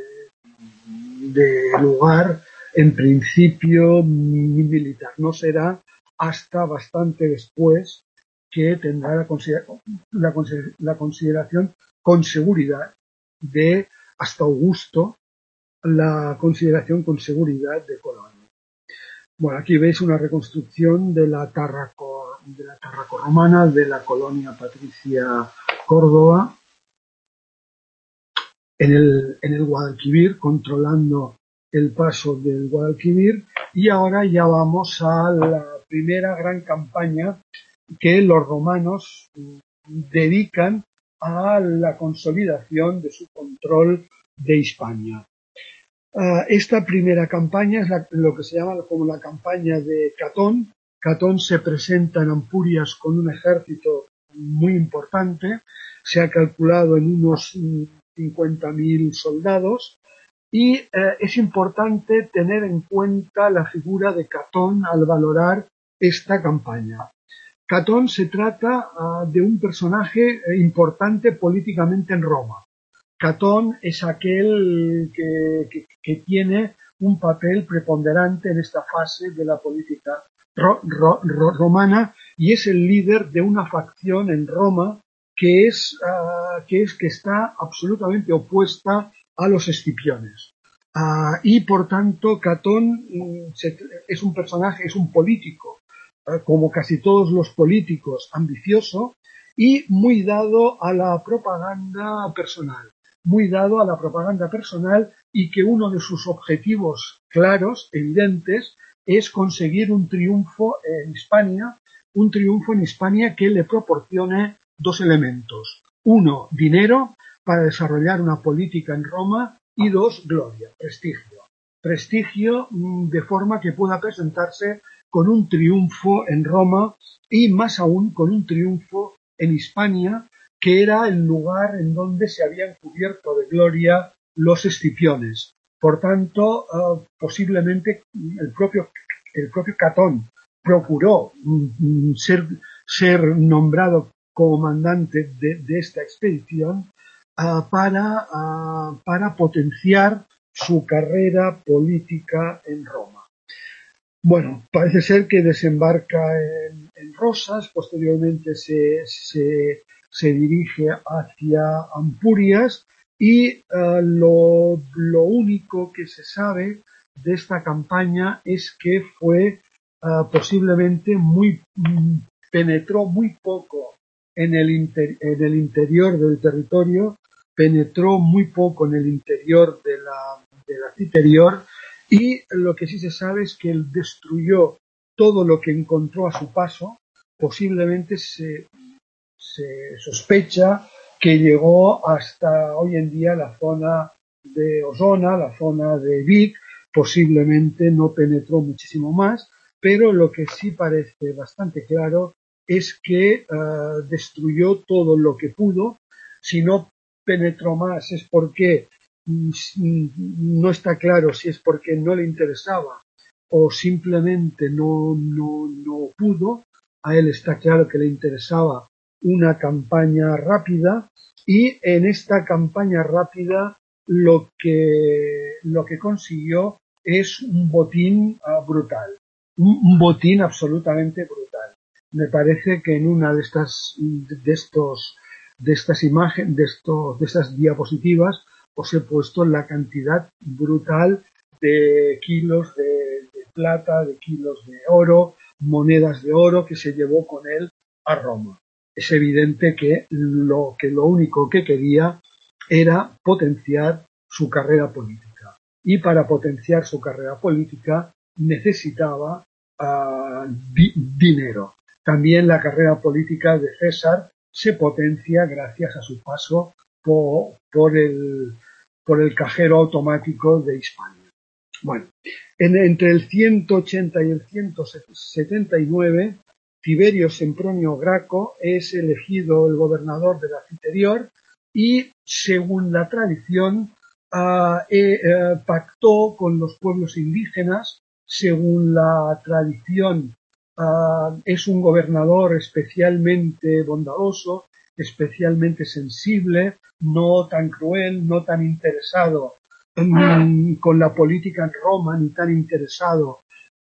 de, de lugar en principio militar. No será hasta bastante después que tendrá la, considera la, la consideración con seguridad de, hasta Augusto, la consideración con seguridad de colonia. Bueno, aquí veis una reconstrucción de la Tarraco, de la Tarraco romana, de la colonia Patricia Córdoba, en el, en el Guadalquivir, controlando el paso del Guadalquivir, y ahora ya vamos a la primera gran campaña que los romanos dedican a la consolidación de su control de Hispania. Uh, esta primera campaña es la, lo que se llama como la campaña de Catón. Catón se presenta en Ampurias con un ejército muy importante, se ha calculado en unos cincuenta mil soldados, y eh, es importante tener en cuenta la figura de Catón al valorar esta campaña. Catón se trata uh, de un personaje importante políticamente en Roma. Catón es aquel que, que, que tiene un papel preponderante en esta fase de la política ro, ro, ro, romana, y es el líder de una facción en Roma que es, uh, que, es que está absolutamente opuesta a los escipiones. Uh, y por tanto Catón um, se, es un personaje, es un político, uh, como casi todos los políticos, ambicioso y muy dado a la propaganda personal. muy dado a la propaganda personal, y que uno de sus objetivos claros, evidentes, es conseguir un triunfo en Hispania, un triunfo en Hispania que le proporcione dos elementos. Uno, dinero para desarrollar una política en Roma, y dos, gloria, prestigio. Prestigio de forma que pueda presentarse con un triunfo en Roma y más aún con un triunfo en Hispania, que era el lugar en donde se habían cubierto de gloria los escipiones. Por tanto, uh, posiblemente el propio, el propio Catón procuró um, ser, ser nombrado comandante de, de esta expedición uh, para, uh, para potenciar su carrera política en Roma. Bueno, parece ser que desembarca en, en Rosas, posteriormente se, se se dirige hacia Ampurias, y uh, lo, lo único que se sabe de esta campaña es que fue uh, posiblemente muy mm, penetró muy poco en el, inter, en el interior del territorio, penetró muy poco en el interior de la, del anterior, y lo que sí se sabe es que él destruyó todo lo que encontró a su paso. Posiblemente se, se sospecha que llegó hasta hoy en día la zona de Osona, la zona de Vic, posiblemente no penetró muchísimo más, pero lo que sí parece bastante claro es que uh, destruyó todo lo que pudo. Si no penetró más es porque mm, no está claro si es porque no le interesaba o simplemente no, no, no pudo. A él está claro que le interesaba una campaña rápida, y en esta campaña rápida lo que, lo que consiguió es un botín uh, brutal, un, un botín absolutamente brutal. Me parece que en una de estas, de estos, de estas imágenes, de estos, de estas diapositivas, os he puesto la cantidad brutal de kilos de, de plata, de kilos de oro, monedas de oro que se llevó con él a Roma. Es evidente que lo, que lo único que quería era potenciar su carrera política. Y para potenciar su carrera política necesitaba uh, di dinero. También la carrera política de César se potencia gracias a su paso por, por, el, por el cajero automático de Hispania. Bueno, en, entre el ciento ochenta y el ciento setenta y nueve, Tiberio Sempronio Graco es elegido el gobernador del anterior y, según la tradición, uh, eh, eh, pactó con los pueblos indígenas. Según la tradición, uh, es un gobernador especialmente bondadoso, especialmente sensible, no tan cruel, no tan interesado um, con la política en Roma, ni tan interesado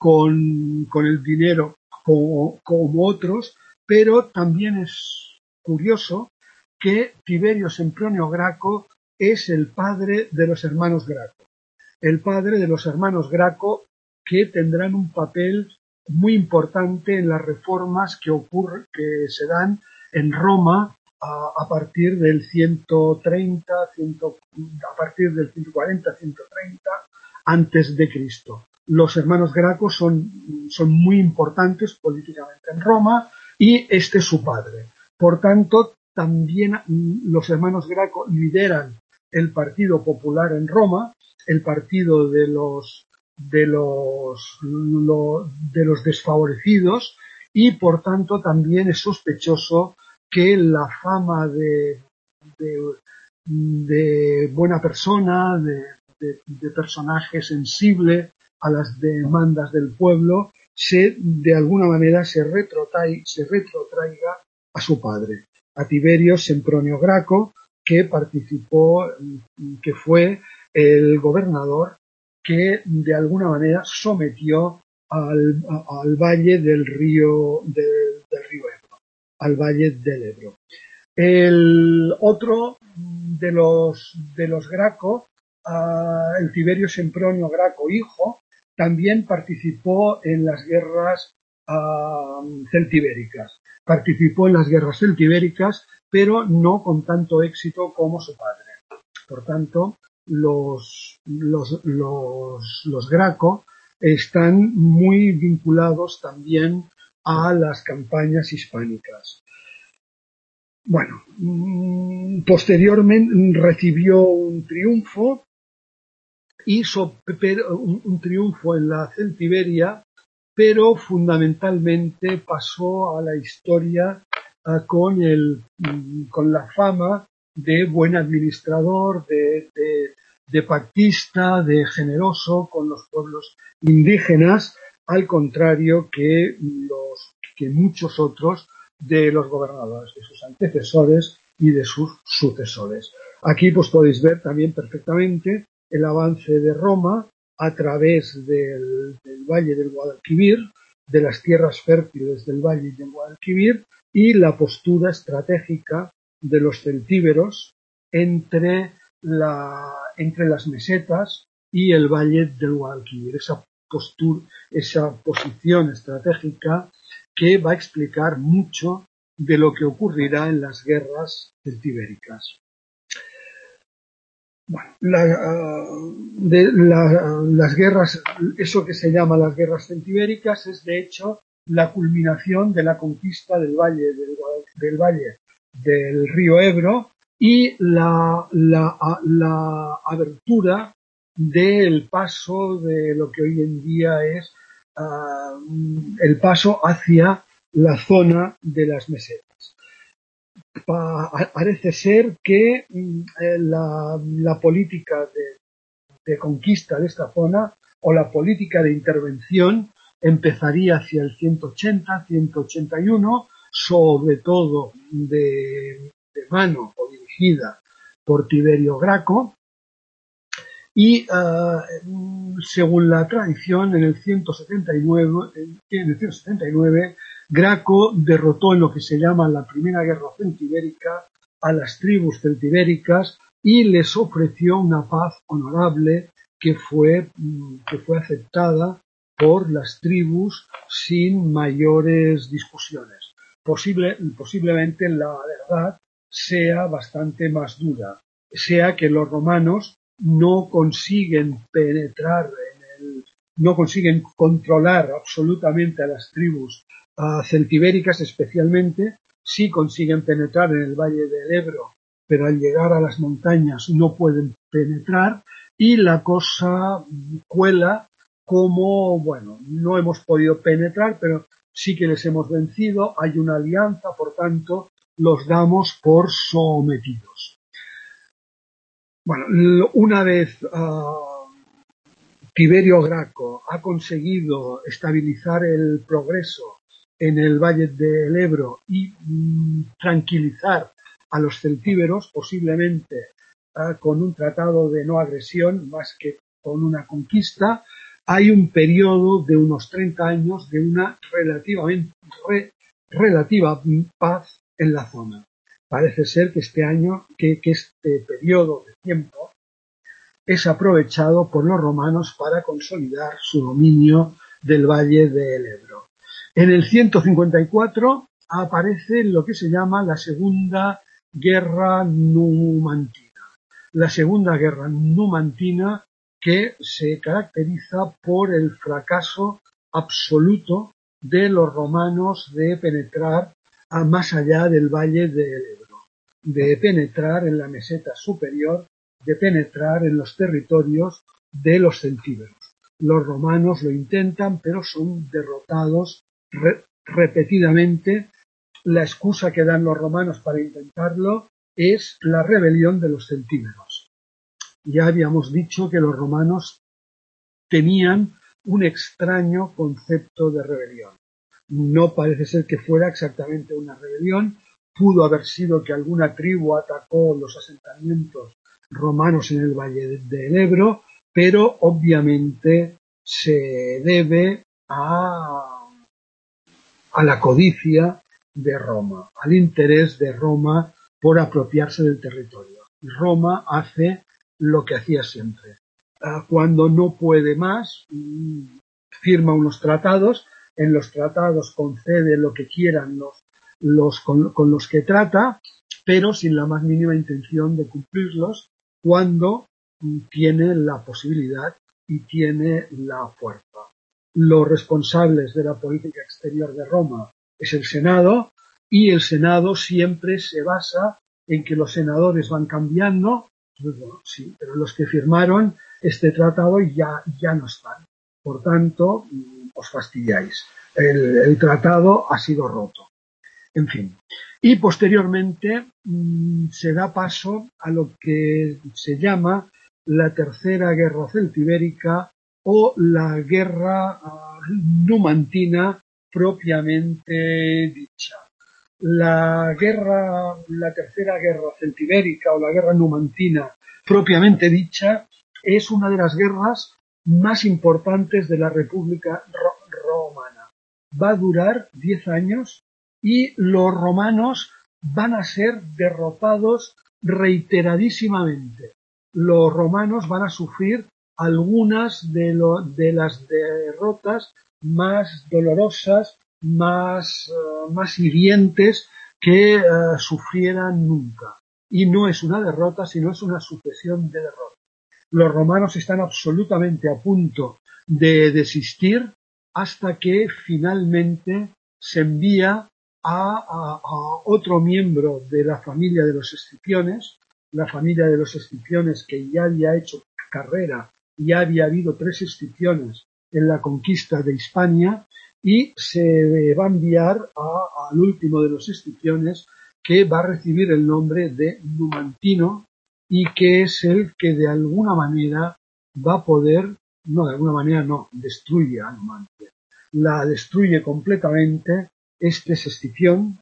con, con el dinero como, como otros, pero también es curioso que Tiberio Sempronio Graco es el padre de los hermanos Graco. El padre de los hermanos Graco, que tendrán un papel muy importante en las reformas que ocurren, que se dan en Roma a, a partir del ciento treinta, cien, a partir del ciento cuarenta, ciento treinta antes de Cristo. Los hermanos Graco son, son muy importantes políticamente en Roma, y este es su padre. Por tanto, también los hermanos Graco lideran el Partido Popular en Roma, el partido de los, de los, lo, de los desfavorecidos, y por tanto también es sospechoso que la fama de, de, de buena persona, de, de, de personaje sensible a las demandas del pueblo, se, de alguna manera se retrotraiga, se retrotraiga a su padre, a Tiberio Sempronio Graco, que participó, que fue el gobernador que de alguna manera sometió al, al valle del río, del, del río Ebro, al valle del Ebro. El otro de los, de los Graco, uh, el Tiberio Sempronio Graco hijo, también participó en las guerras uh, celtibéricas. Participó en las guerras celtibéricas, pero no con tanto éxito como su padre. Por tanto, los, los, los, los Graco están muy vinculados también a las campañas hispánicas. Bueno, posteriormente recibió un triunfo, hizo un, un triunfo en la Celtiberia, pero fundamentalmente pasó a la historia uh, con, el, con la fama de buen administrador, de, de, de pactista, de generoso con los pueblos indígenas, al contrario que, los, que muchos otros de los gobernadores, de sus antecesores y de sus sucesores. Aquí pues podéis ver también perfectamente el avance de Roma a través del, del valle del Guadalquivir, de las tierras fértiles del valle del Guadalquivir, y la postura estratégica de los celtíberos entre, la, entre las mesetas y el valle del Guadalquivir. Esa postura, esa posición estratégica que va a explicar mucho de lo que ocurrirá en las guerras celtibéricas. Bueno, la, de la, las guerras, eso que se llama las guerras celtibéricas es de hecho la culminación de la conquista del valle del, del valle del río Ebro y la, la, la abertura del paso de lo que hoy en día es uh, el paso hacia la zona de las mesetas. Pa, parece ser que eh, la, la política de, de conquista de esta zona o la política de intervención empezaría hacia el ciento ochenta, ciento ochenta y uno, sobre todo de, de mano o dirigida por Tiberio Graco, y uh, según la tradición, en el ciento setenta y nueve, en el ciento setenta y nueve, Graco derrotó en lo que se llama la Primera Guerra Celtibérica a las tribus celtibéricas y les ofreció una paz honorable que fue, que fue aceptada por las tribus sin mayores discusiones. Posible, posiblemente la verdad sea bastante más dura, sea que los romanos no consiguen penetrar en el, no consiguen controlar absolutamente a las tribus uh, celtibéricas especialmente, sí consiguen penetrar en el valle del Ebro, pero al llegar a las montañas no pueden penetrar y la cosa cuela como, bueno, no hemos podido penetrar, pero sí que les hemos vencido, hay una alianza, por tanto, los damos por sometidos. Bueno, una vez uh, Tiberio Graco ha conseguido estabilizar el progreso en el valle del Ebro y mm, tranquilizar a los celtíberos, posiblemente uh, con un tratado de no agresión más que con una conquista, hay un periodo de unos treinta años de una relativamente, re, relativa paz en la zona. Parece ser que este año, que, que este periodo de tiempo es aprovechado por los romanos para consolidar su dominio del valle del Ebro. En el ciento cincuenta y cuatro aparece lo que se llama la Segunda Guerra Numantina. La Segunda Guerra Numantina que se caracteriza por el fracaso absoluto de los romanos de penetrar a más allá del valle del Ebro, de penetrar en la meseta superior, de penetrar en los territorios de los celtíberos. Los romanos lo intentan, pero son derrotados re repetidamente. La excusa que dan los romanos para intentarlo es la rebelión de los celtíberos. Ya habíamos dicho que los romanos tenían un extraño concepto de rebelión. No parece ser que fuera exactamente una rebelión. Pudo haber sido que alguna tribu atacó los asentamientos romanos en el valle del Ebro, pero obviamente se debe a, a la codicia de Roma, al interés de Roma por apropiarse del territorio. Y Roma hace lo que hacía siempre. Cuando no puede más, firma unos tratados, en los tratados concede lo que quieran los, los con, con los que trata, pero sin la más mínima intención de cumplirlos cuando tiene la posibilidad y tiene la fuerza. Los responsables de la política exterior de Roma es el Senado, y el Senado siempre se basa en que los senadores van cambiando. Pues bueno, sí, pero los que firmaron este tratado ya, ya no están. Por tanto, os fastidiáis. El, el tratado ha sido roto. En fin. Y posteriormente mmm, se da paso a lo que se llama la Tercera Guerra Celtibérica o la Guerra uh, Numantina propiamente dicha. La guerra, la Tercera Guerra Celtibérica o la Guerra Numantina propiamente dicha es una de las guerras más importantes de la República ro- Romana. Va a durar diez años y los romanos van a ser derrotados reiteradísimamente. Los romanos van a sufrir algunas de, lo, de las derrotas más dolorosas, más, uh, más hirientes que uh, sufrieran nunca. y no es una derrota, sino es una sucesión de derrotas. Los romanos están absolutamente a punto de desistir hasta que finalmente se envía a, a, a otro miembro de la familia de los Escipiones, la familia de los Escipiones que ya había hecho carrera, ya había habido tres Escipiones en la conquista de Hispania, y se va a enviar a, al último de los Escipiones, que va a recibir el nombre de Numantino, y que es el que de alguna manera va a poder, no, de alguna manera no, destruye a Numancia. La destruye completamente este Escipión,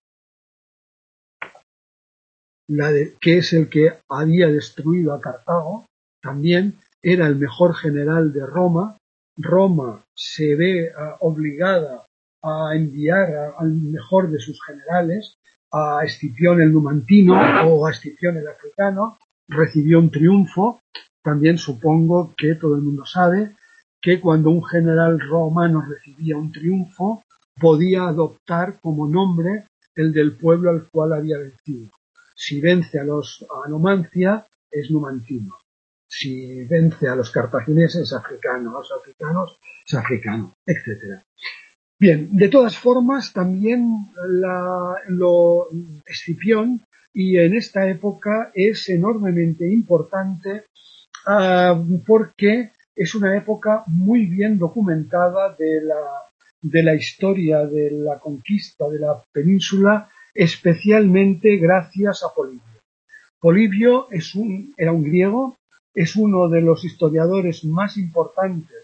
la de, que es el que había destruido a Cartago, también era el mejor general de Roma. Roma se ve uh, obligada a enviar a, al mejor de sus generales, a Escipión el Numantino o a Escipión el Africano. Recibió un triunfo. También supongo que todo el mundo sabe que cuando un general romano recibía un triunfo, podía adoptar como nombre el del pueblo al cual había vencido. Si vence a los a Numancia, es numantino. Si vence a los cartagineses, es africano. A los africanos, es africano, etcétera. Bien, de todas formas, también la, lo Escipión, y en esta época es enormemente importante uh, porque es una época muy bien documentada de la, de la historia de la conquista de la península, especialmente gracias a Polibio. Polibio es un, era un griego, es uno de los historiadores más importantes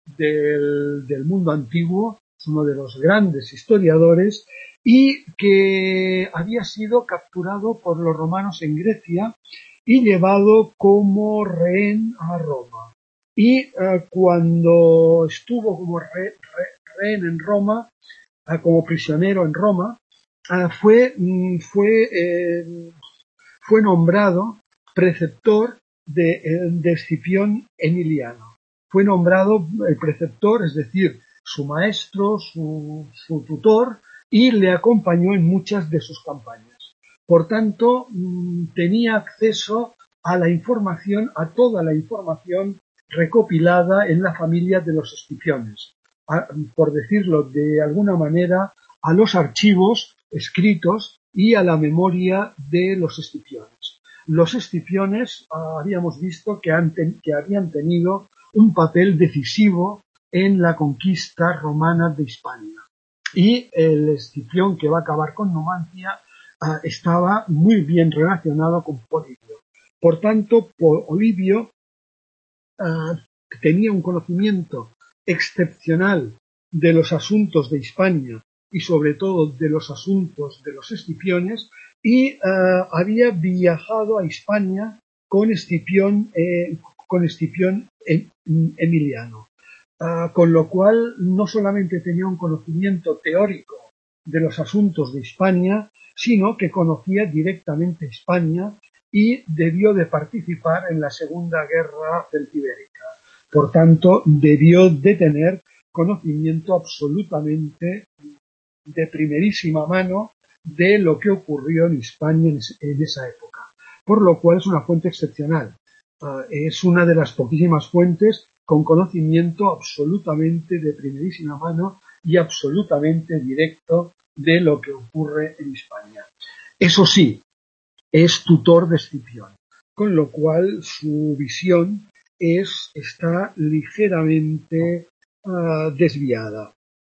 del, del mundo antiguo, es uno de los grandes historiadores, y que había sido capturado por los romanos en Grecia y llevado como rehén a Roma. Y uh, cuando estuvo como re, re, rehén en Roma, uh, como prisionero en Roma, uh, fue, mm, fue, eh, fue nombrado preceptor de, de Escipión Emiliano. Fue nombrado el preceptor, es decir, su maestro, su, su tutor, y le acompañó en muchas de sus campañas. Por tanto, tenía acceso a la información, a toda la información recopilada en la familia de los Escipiones. A, por decirlo de alguna manera, a los archivos escritos y a la memoria de los Escipiones. Los Escipiones ah, habíamos visto que, han ten, que habían tenido un papel decisivo en la conquista romana de Hispania. Y el Escipión que va a acabar con Numancia uh, estaba muy bien relacionado con Polibio. Por tanto, Polibio uh, tenía un conocimiento excepcional de los asuntos de Hispania y sobre todo de los asuntos de los Escipiones, y uh, había viajado a Hispania con Escipión, eh, con Escipión Emiliano. Uh, con lo cual no solamente tenía un conocimiento teórico de los asuntos de Hispania, sino que conocía directamente Hispania y debió de participar en la Segunda Guerra Celtibérica. Por tanto, debió de tener conocimiento absolutamente de primerísima mano de lo que ocurrió en Hispania en, en esa época. Por lo cual es una fuente excepcional. Uh, es una de las poquísimas fuentes con conocimiento absolutamente de primerísima mano y absolutamente directo de lo que ocurre en Hispania. Eso sí, es tutor de Escipión, con lo cual su visión es, está ligeramente uh, desviada.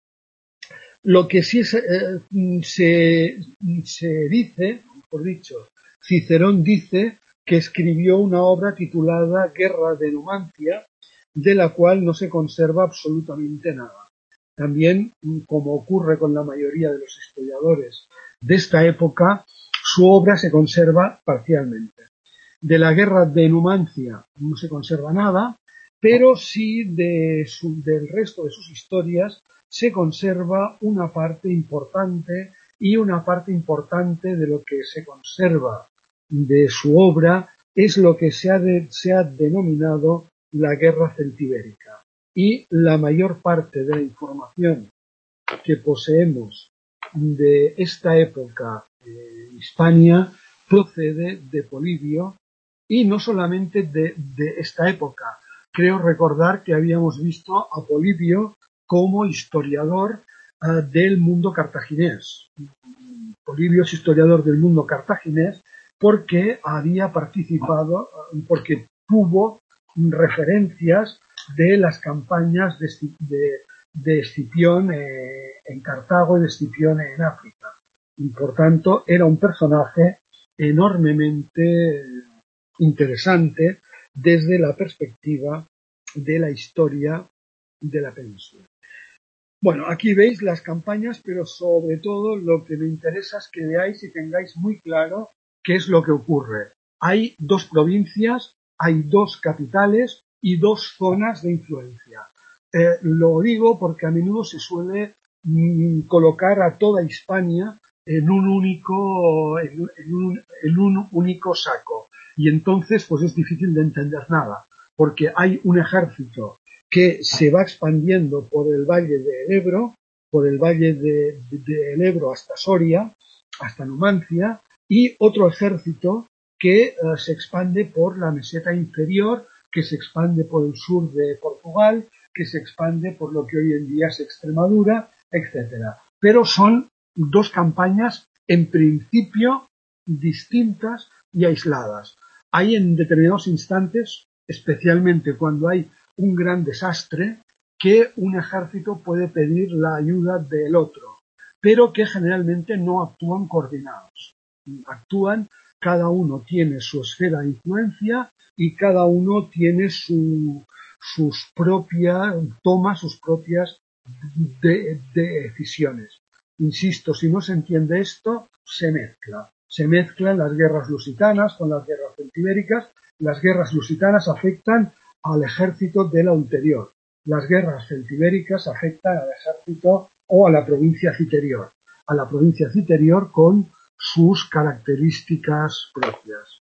Lo que sí se, eh, se, se dice, por dicho, Cicerón dice que escribió una obra titulada Guerra de Numancia, de la cual no se conserva absolutamente nada. También, como ocurre con la mayoría de los historiadores de esta época, su obra se conserva parcialmente. De la Guerra de Numancia no se conserva nada, pero sí de su, del resto de sus historias se conserva una parte importante, y una parte importante de lo que se conserva de su obra es lo que se ha, de, se ha denominado la Guerra Celtibérica. Y la mayor parte de la información que poseemos de esta época de Hispania procede de Polibio, y no solamente de, de esta época. Creo recordar que habíamos visto a Polibio como historiador uh, del mundo cartaginés. Polibio es historiador del mundo cartaginés porque había participado, porque tuvo referencias de las campañas de, de, de Escipión eh, en Cartago y de Escipión en África. Y por tanto era un personaje enormemente interesante desde la perspectiva de la historia de la península. Bueno, aquí veis las campañas, pero sobre todo lo que me interesa es que veáis y tengáis muy claro qué es lo que ocurre. Hay dos provincias, hay dos capitales y dos zonas de influencia. Eh, lo digo porque a menudo se suele mm, colocar a toda Hispania en un único, en, en, un, en un único saco. Y entonces pues es difícil de entender nada, porque hay un ejército que se va expandiendo por el valle del Ebro, por el valle del de, de Ebro hasta Soria, hasta Numancia, y otro ejército que uh, se expande por la meseta inferior, que se expande por el sur de Portugal, que se expande por lo que hoy en día es Extremadura, etcétera. Pero son dos campañas en principio distintas y aisladas. Hay en determinados instantes, especialmente cuando hay un gran desastre, que un ejército puede pedir la ayuda del otro, pero que generalmente no actúan coordinados. Actúan, cada uno tiene su esfera de influencia y cada uno tiene su, sus propias, toma sus propias de, de decisiones. Insisto, si no se entiende esto, se mezcla. Se mezclan las guerras lusitanas con las guerras celtibéricas. Las guerras lusitanas afectan al ejército de la ulterior. Las guerras celtibéricas afectan al ejército o a la provincia citerior, a la provincia citerior con sus características propias,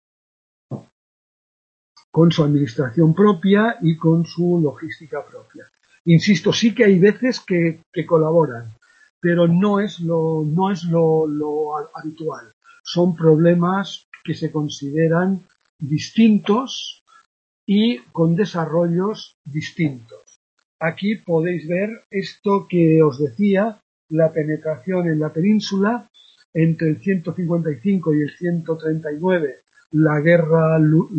con su administración propia y con su logística propia. Insisto, sí que hay veces que, que colaboran, pero no es lo, no es lo, lo habitual. Son problemas que se consideran distintos y con desarrollos distintos. Aquí podéis ver esto que os decía, la penetración en la península entre el ciento cincuenta y cinco y el ciento treinta y nueve, la guerra,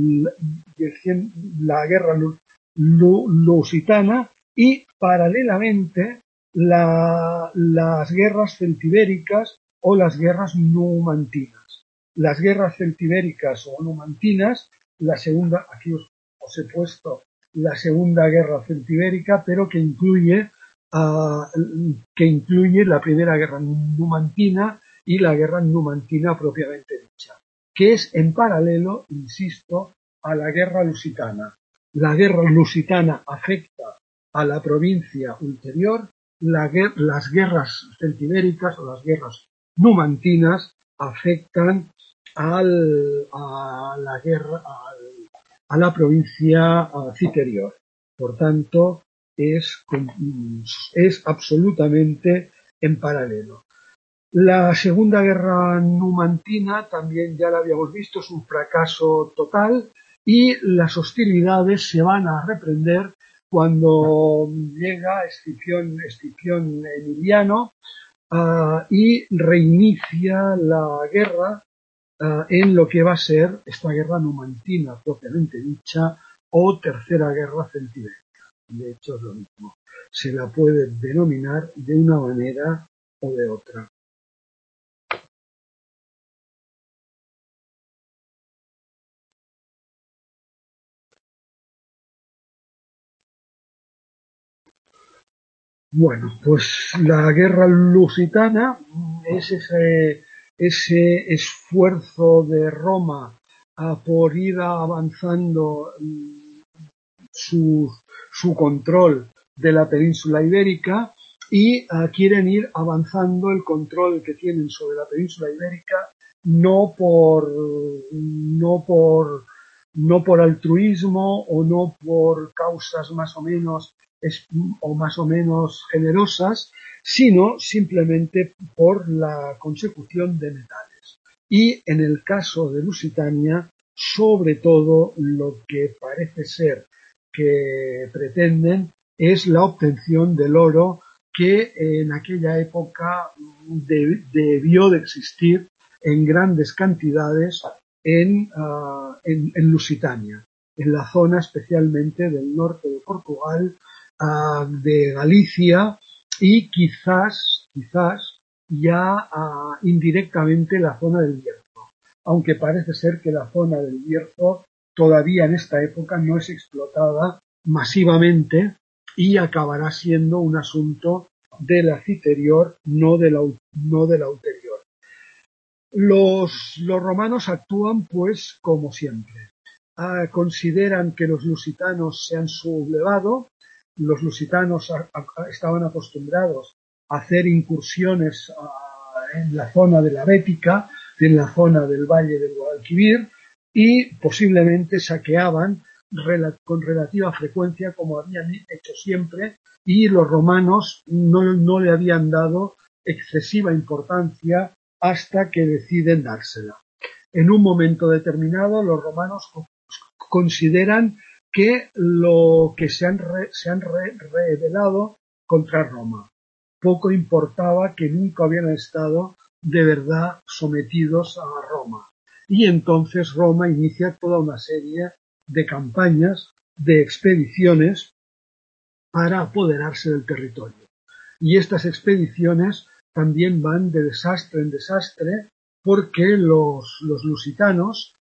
la guerra lusitana, y paralelamente la, las guerras celtibéricas o las guerras numantinas. Las guerras celtibéricas o numantinas, la segunda, aquí os os he puesto la Segunda Guerra Celtibérica, pero que incluye, uh, que incluye la Primera Guerra Numantina y la Guerra Numantina propiamente dicha, que es en paralelo, insisto, a la Guerra Lusitana. La Guerra Lusitana afecta a la provincia ulterior, la, las guerras celtibéricas o las guerras numantinas afectan al, a la guerra, al, a la provincia uh, citerior. Por tanto, es, es absolutamente en paralelo. La Segunda Guerra Numantina, también ya la habíamos visto, es un fracaso total y las hostilidades se van a reprender cuando llega Escipión, Escipión Emiliano uh, y reinicia la guerra Uh, en lo que va a ser esta guerra numantina propiamente dicha o tercera guerra celtibérica. De hecho es lo mismo. Se la puede denominar de una manera o de otra. Bueno, pues la guerra lusitana es ese, ese esfuerzo de Roma a por ir avanzando su, su control de la península ibérica y uh, quieren ir avanzando el control que tienen sobre la península ibérica no por no por no por altruismo o no por causas más o menos o más o menos generosas, sino simplemente por la consecución de metales. y en el caso de Lusitania, sobre todo lo que parece ser que pretenden es la obtención del oro que en aquella época de, debió de existir en grandes cantidades en, uh, en, en Lusitania, en la zona especialmente del norte de Portugal, uh, de Galicia y quizás, quizás ya uh, indirectamente la zona del Bierzo, aunque parece ser que la zona del Bierzo todavía en esta época no es explotada masivamente y acabará siendo un asunto de la citerior, no de la, no de la ulterior. Los, los romanos actúan pues como siempre. Ah, consideran que los lusitanos se han sublevado. Los lusitanos a, a, estaban acostumbrados a hacer incursiones a, en la zona de la Bética, en la zona del valle del Guadalquivir, y posiblemente saqueaban rela, con relativa frecuencia, como habían hecho siempre, y los romanos no, no le habían dado excesiva importancia hasta que deciden dársela. En un momento determinado, los romanos consideran que lo que se han, re, se han re, rebelado contra Roma. Poco importaba que nunca hubieran estado de verdad sometidos a Roma. Y entonces Roma inicia toda una serie de campañas, de expediciones para apoderarse del territorio. Y estas expediciones también van de desastre en desastre porque los, los lusitanos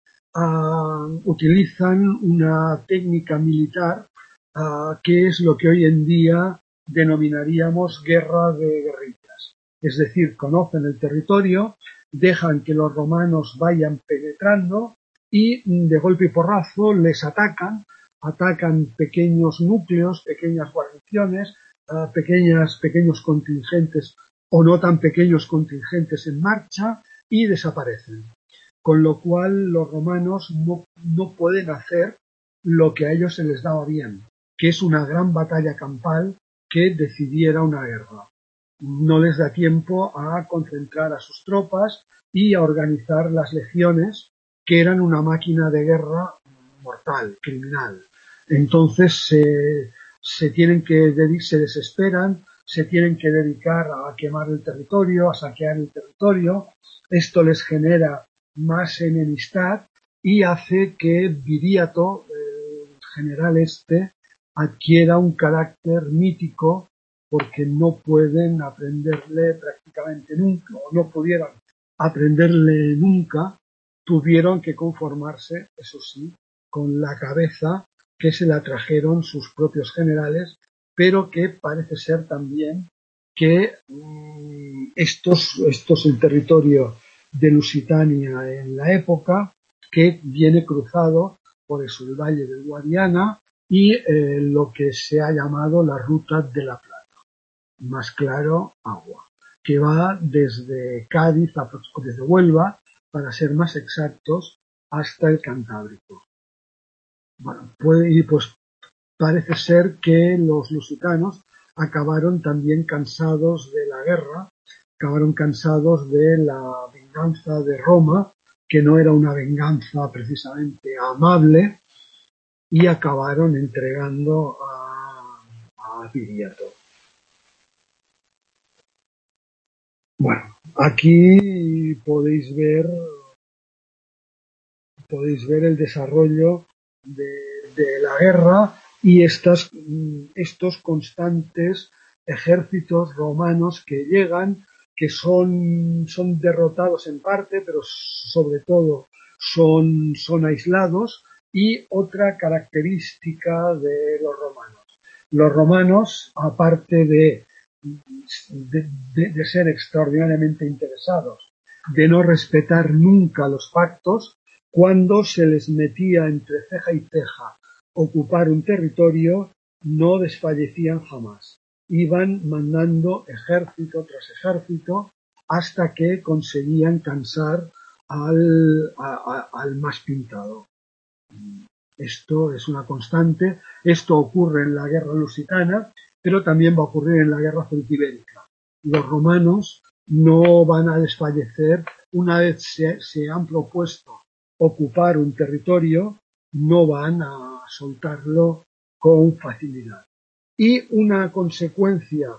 uh, utilizan una técnica militar uh, que es lo que hoy en día denominaríamos guerra de guerrillas. Es decir, conocen el territorio, dejan que los romanos vayan penetrando y de golpe y porrazo les atacan, atacan pequeños núcleos, pequeñas guarniciones, uh, pequeñas, pequeños contingentes o no tan pequeños contingentes en marcha y desaparecen. Con lo cual los romanos no, no pueden hacer lo que a ellos se les daba bien, que es una gran batalla campal que decidiera una guerra. No les da tiempo a concentrar a sus tropas y a organizar las legiones, que eran una máquina de guerra mortal, criminal. Entonces se, se tienen que se desesperan, se tienen que dedicar a quemar el territorio, a saquear el territorio. Esto les genera más enemistad y hace que Viriato, el general este, adquiera un carácter mítico porque no pueden aprenderle prácticamente nunca, o no pudieron aprenderle nunca, tuvieron que conformarse, eso sí, con la cabeza que se la trajeron sus propios generales, pero que parece ser también que mmm, estos, esto es el territorio de Lusitania en la época, que viene cruzado por eso el Valle del Guadiana y eh, lo que se ha llamado la Ruta de la Plata, más claro, agua, que va desde Cádiz, a, desde Huelva, para ser más exactos, hasta el Cantábrico. Bueno, puede, y pues parece ser que los lusitanos acabaron también cansados de la guerra, acabaron cansados de la venganza de Roma, que no era una venganza precisamente amable, y acabaron entregando a, a Viriato. Bueno, aquí podéis ver podéis ver el desarrollo de, de la guerra y estas, estos constantes ejércitos romanos que llegan, que son, son derrotados en parte, pero sobre todo son, son aislados. Y otra característica de los romanos. Los romanos, aparte de, de, de, de ser extraordinariamente interesados, de no respetar nunca los pactos, cuando se les metía entre ceja y ceja ocupar un territorio, no desfallecían jamás. Iban mandando ejército tras ejército hasta que conseguían cansar al, a, a, al más pintado. Esto es una constante. Esto ocurre en la guerra lusitana, pero también va a ocurrir en la guerra celtibérica. Los romanos no van a desfallecer una vez se, se han propuesto ocupar un territorio, no van a soltarlo con facilidad. Y una consecuencia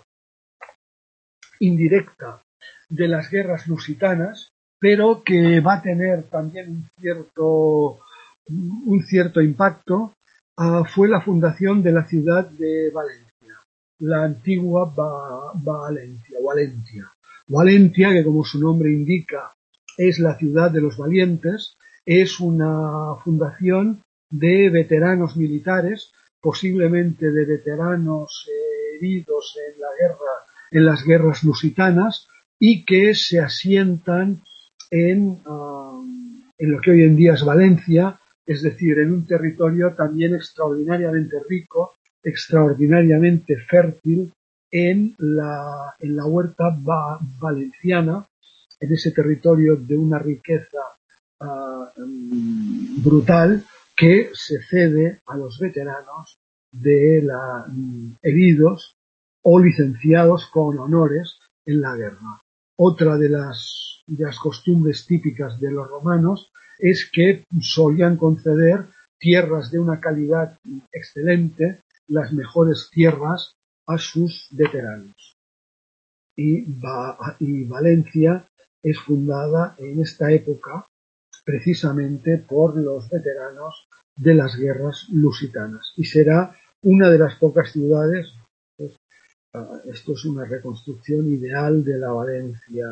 indirecta de las guerras lusitanas, pero que va a tener también un cierto, un cierto impacto, uh, fue la fundación de la ciudad de Valencia, la antigua ba Valencia, Valentia. Valentia, que como su nombre indica, es la ciudad de los valientes, es una fundación de veteranos militares, posiblemente de veteranos eh, heridos en la guerra, en las guerras lusitanas, y que se asientan en, uh, en lo que hoy en día es Valencia, es decir, en un territorio también extraordinariamente rico, extraordinariamente fértil en la, en la huerta va, valenciana, en ese territorio de una riqueza uh, um, brutal que se cede a los veteranos de la um, heridos o licenciados con honores en la guerra. Otra de las, de las costumbres típicas de los romanos es que solían conceder tierras de una calidad excelente, las mejores tierras, a sus veteranos. Y, Va, y Valencia es fundada en esta época precisamente por los veteranos de las guerras lusitanas y será una de las pocas ciudades. Pues, uh, esto es una reconstrucción ideal de la Valencia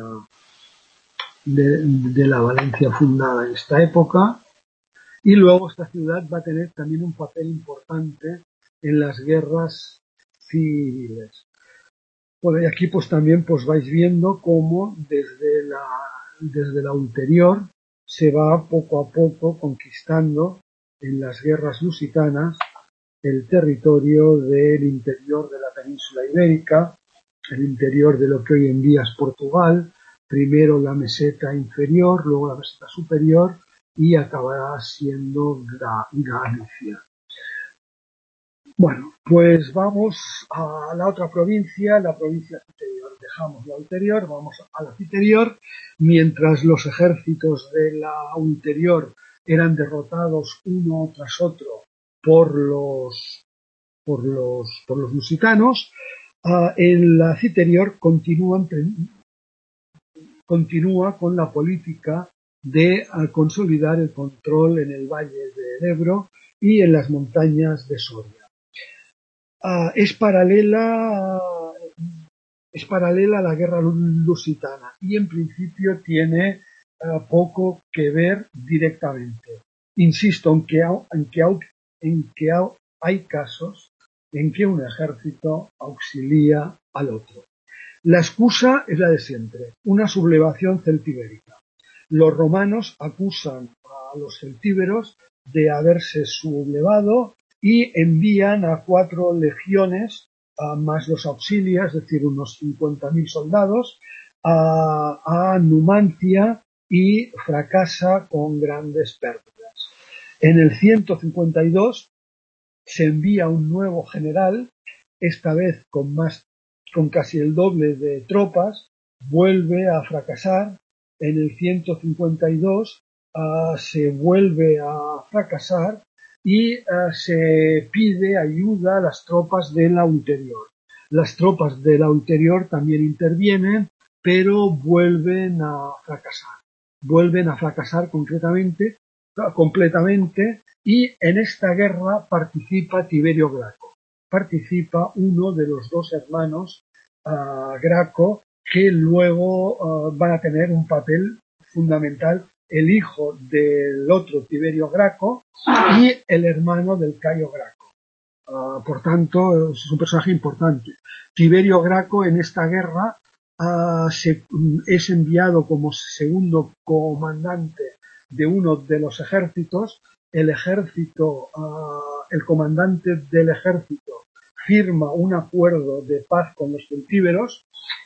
de, de la Valencia fundada en esta época, y luego esta ciudad va a tener también un papel importante en las guerras civiles. Bueno, y aquí pues también pues vais viendo cómo desde la, desde la ulterior se va poco a poco conquistando en las guerras lusitanas el territorio del interior de la península ibérica, el interior de lo que hoy en día es Portugal, primero la meseta inferior, luego la meseta superior y acabará siendo Galicia. Bueno, pues vamos a la otra provincia, la provincia citerior. Dejamos la ulterior, vamos a la citerior. Mientras los ejércitos de la ulterior eran derrotados uno tras otro por los, por los, por los lusitanos, uh, en la citerior continúan, continúa con la política de uh, consolidar el control en el valle del Ebro y en las montañas de Soria. Uh, es paralela uh, es paralela a la guerra lusitana y en principio tiene uh, poco que ver directamente. Insisto en que, en que, en que hay casos en que un ejército auxilia al otro. La excusa es la de siempre, una sublevación celtibérica. Los romanos acusan a los celtíberos de haberse sublevado y envían a cuatro legiones, a más los auxilias, es decir, unos cincuenta mil soldados, a, a Numancia y fracasa con grandes pérdidas. En el ciento cincuenta y dos se envía un nuevo general, esta vez con, más, con casi el doble de tropas, vuelve a fracasar. En el ciento cincuenta y dos uh, se vuelve a fracasar y uh, se pide ayuda a las tropas de la ulterior. Las tropas de la ulterior también intervienen, pero vuelven a fracasar. Vuelven a fracasar concretamente, completamente, y en esta guerra participa Tiberio Graco. Participa uno de los dos hermanos uh, Graco, que luego uh, van a tener un papel fundamental, el hijo del otro Tiberio Graco y el hermano del Cayo Graco. Uh, por tanto, es un personaje importante. Tiberio Graco en esta guerra uh, se, es enviado como segundo comandante de uno de los ejércitos. El ejército, uh, el comandante del ejército firma un acuerdo de paz con los celtíberos.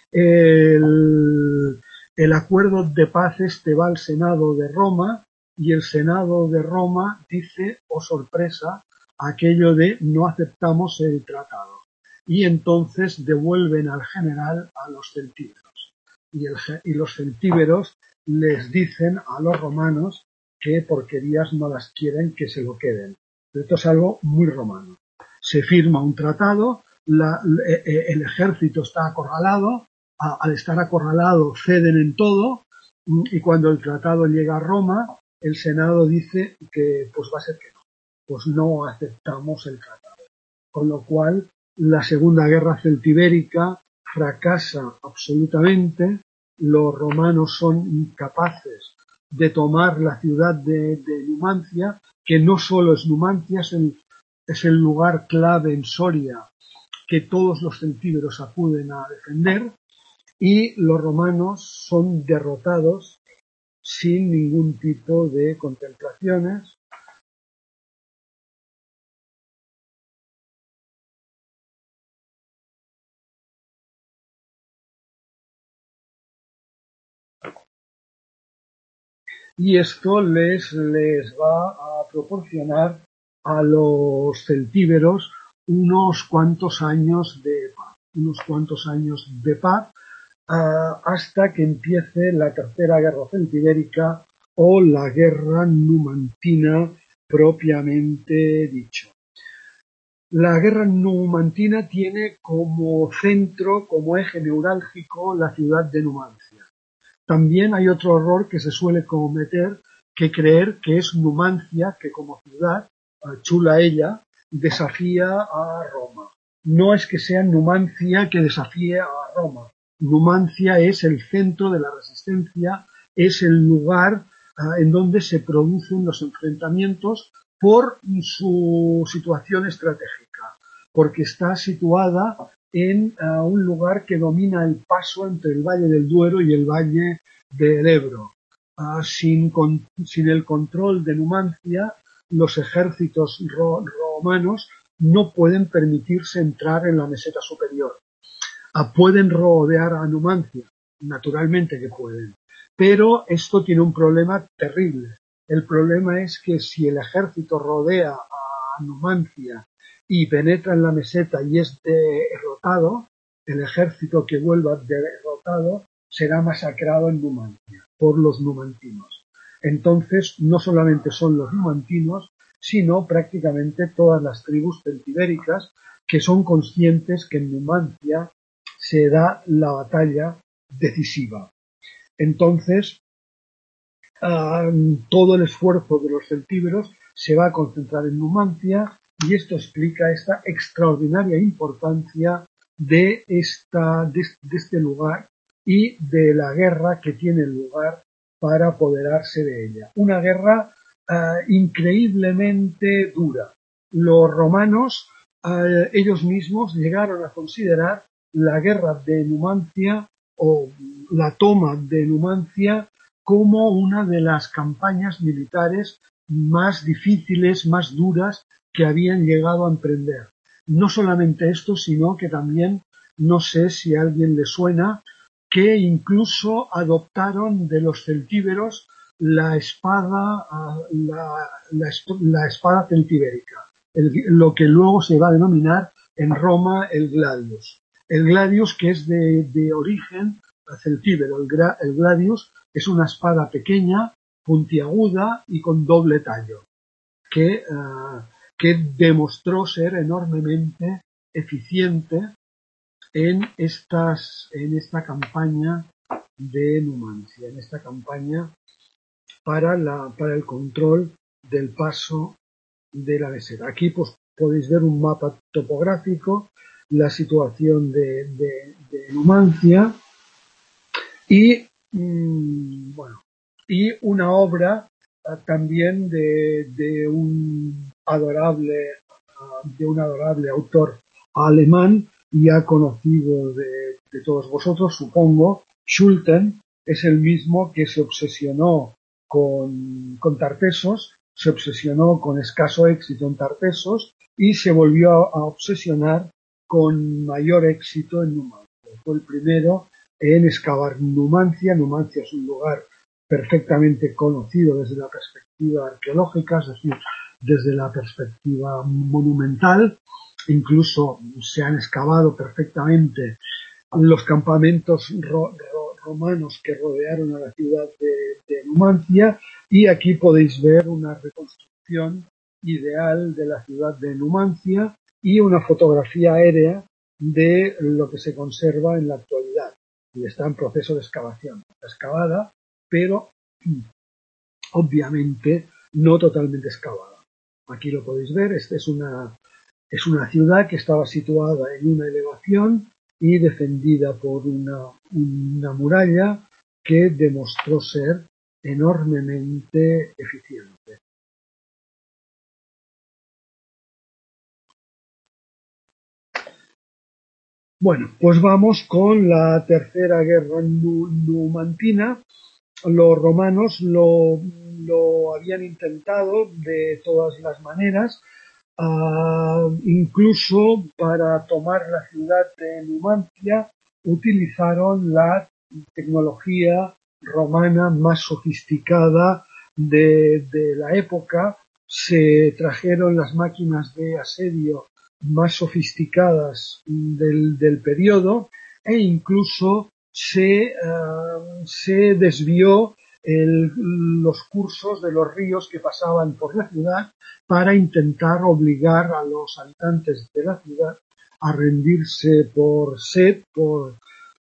El, el acuerdo de paz este va al Senado de Roma y el Senado de Roma dice, oh sorpresa, aquello de no aceptamos el tratado. Y entonces devuelven al general a los celtíberos. y, el, y los celtíberos les dicen a los romanos que porquerías no las quieren, que se lo queden. Esto es algo muy romano. Se firma un tratado, la, el ejército está acorralado, a, al estar acorralado ceden en todo, y cuando el tratado llega a Roma, el Senado dice que pues va a ser que no, pues no aceptamos el tratado. Con lo cual, la Segunda Guerra Celtibérica fracasa absolutamente, los romanos son incapaces de tomar la ciudad de, de Numancia, que no solo es Numancia, es el, es el lugar clave en Soria que todos los celtíberos acuden a defender, y los romanos son derrotados sin ningún tipo de contemplaciones. Y esto les, les va a proporcionar a los celtíberos unos cuantos años de paz, unos cuantos años de paz, uh, hasta que empiece la Tercera Guerra Celtibérica o la Guerra Numantina propiamente dicho. La Guerra Numantina tiene como centro, como eje neurálgico, la ciudad de Numancia. También hay otro error que se suele cometer, que creer que es Numancia, que como ciudad, chula ella, desafía a Roma. No es que sea Numancia que desafíe a Roma. Numancia es el centro de la resistencia, es el lugar uh, en donde se producen los enfrentamientos por su situación estratégica, porque está situada en uh, un lugar que domina el paso entre el Valle del Duero y el Valle del Ebro. Uh, sin, con, sin el control de Numancia, los ejércitos ro romanos no pueden permitirse entrar en la meseta superior. Uh, pueden rodear a Numancia, naturalmente que pueden, pero esto tiene un problema terrible. El problema es que si el ejército rodea a Numancia y penetra en la meseta y es derrotado, el ejército que vuelva derrotado será masacrado en Numancia por los numantinos. Entonces, no solamente son los numantinos, sino prácticamente todas las tribus celtibéricas que son conscientes que en Numancia se da la batalla decisiva. Entonces, uh, todo el esfuerzo de los celtíberos se va a concentrar en Numancia, y esto explica esta extraordinaria importancia de, esta, de, de este lugar y de la guerra que tiene lugar para apoderarse de ella. Una guerra uh, increíblemente dura. Los romanos, uh, ellos mismos, llegaron a considerar la guerra de Numancia o la toma de Numancia como una de las campañas militares más difíciles, más duras que habían llegado a emprender. No solamente esto, sino que también, no sé si a alguien le suena, que incluso adoptaron de los celtíberos la espada, la, la, la espada celtibérica, el, lo que luego se va a denominar en Roma el gladius. El gladius, que es de, de origen celtíbero, el, el gladius es una espada pequeña, puntiaguda y con doble tallo, que, uh, que demostró ser enormemente eficiente en, estas, en esta campaña de Numancia, en esta campaña para, la, para el control del paso de la meseta. Aquí pues, podéis ver un mapa topográfico, la situación de, de, de Numancia y, mmm, bueno, y una obra uh, también de, de un adorable uh, de un adorable autor alemán ya conocido de, de todos vosotros, supongo. Schulten es el mismo que se obsesionó con, con Tartessos, se obsesionó con escaso éxito en Tartessos y se volvió a, a obsesionar con mayor éxito en Numancia. Fue el primero en excavar Numancia. Numancia es un lugar perfectamente conocido desde la perspectiva arqueológica, es decir, desde la perspectiva monumental. Incluso se han excavado perfectamente los campamentos ro ro romanos que rodearon a la ciudad de, de Numancia, y aquí podéis ver una reconstrucción ideal de la ciudad de Numancia y una fotografía aérea de lo que se conserva en la actualidad, y está en proceso de excavación, está excavada, pero obviamente no totalmente excavada. Aquí lo podéis ver, esta es una, es una ciudad que estaba situada en una elevación y defendida por una, una muralla que demostró ser enormemente eficiente. Bueno, pues vamos con la tercera guerra numantina. Los romanos lo, lo habían intentado de todas las maneras, uh, incluso para tomar la ciudad de Numancia utilizaron la tecnología romana más sofisticada de, de la época. Se trajeron las máquinas de asedio más sofisticadas del, del periodo, e incluso se, uh, se desvió el, los cursos de los ríos que pasaban por la ciudad para intentar obligar a los habitantes de la ciudad a rendirse por sed, por,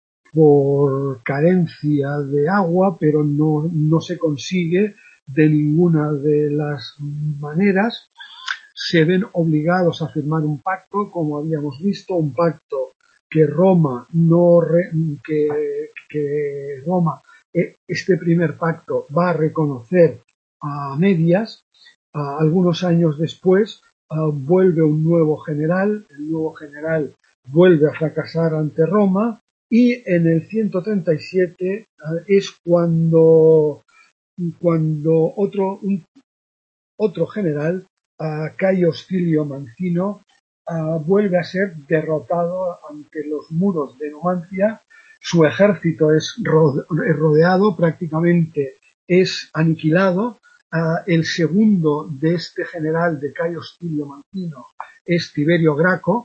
por carencia de agua, pero no, no se consigue de ninguna de las maneras. Se ven obligados a firmar un pacto, como habíamos visto, un pacto que Roma no re, que, que Roma este primer pacto va a reconocer a medias. A algunos años después uh, vuelve un nuevo general, el nuevo general vuelve a fracasar ante Roma, y en el ciento treinta y siete uh, es cuando cuando otro un, otro general, Uh, Cayo Stilio Mancino, uh, vuelve a ser derrotado ante los muros de Numancia. Su ejército es rodeado, prácticamente es aniquilado. Uh, el segundo de este general de Cayo Stilio Mancino es Tiberio Graco.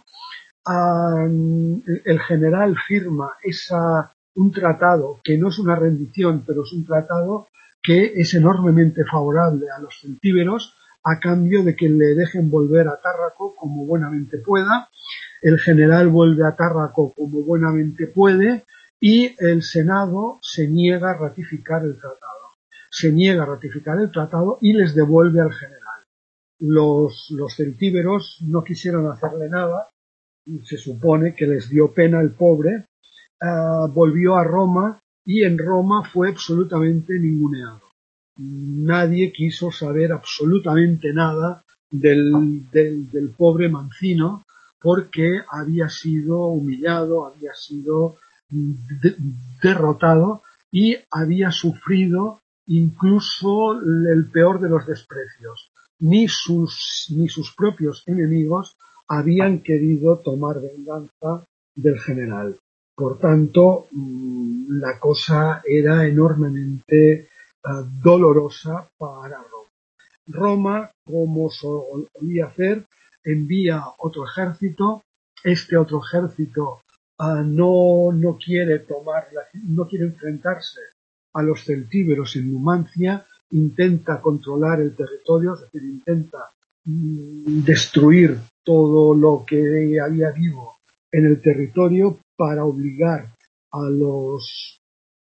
Uh, el general firma esa, un tratado que no es una rendición, pero es un tratado que es enormemente favorable a los celtíberos, a cambio de que le dejen volver a Tárraco como buenamente pueda. El general vuelve a Tárraco como buenamente puede, y el Senado se niega a ratificar el tratado. Se niega a ratificar el tratado y les devuelve al general. Los, los celtíberos no quisieron hacerle nada, se supone que les dio pena el pobre, uh, volvió a Roma, y en Roma fue absolutamente ninguneado. Nadie quiso saber absolutamente nada del, del, del pobre Mancino, porque había sido humillado, había sido de, derrotado y había sufrido incluso el peor de los desprecios. Ni sus, ni sus propios enemigos habían querido tomar venganza del general. Por tanto, la cosa era enormemente dolorosa para Roma. Roma, como solía hacer, envía otro ejército. Este otro ejército uh, no, no quiere tomar, la, no quiere enfrentarse a los celtíberos en Numancia, intenta controlar el territorio, es decir, intenta mm, destruir todo lo que había vivo en el territorio para obligar a los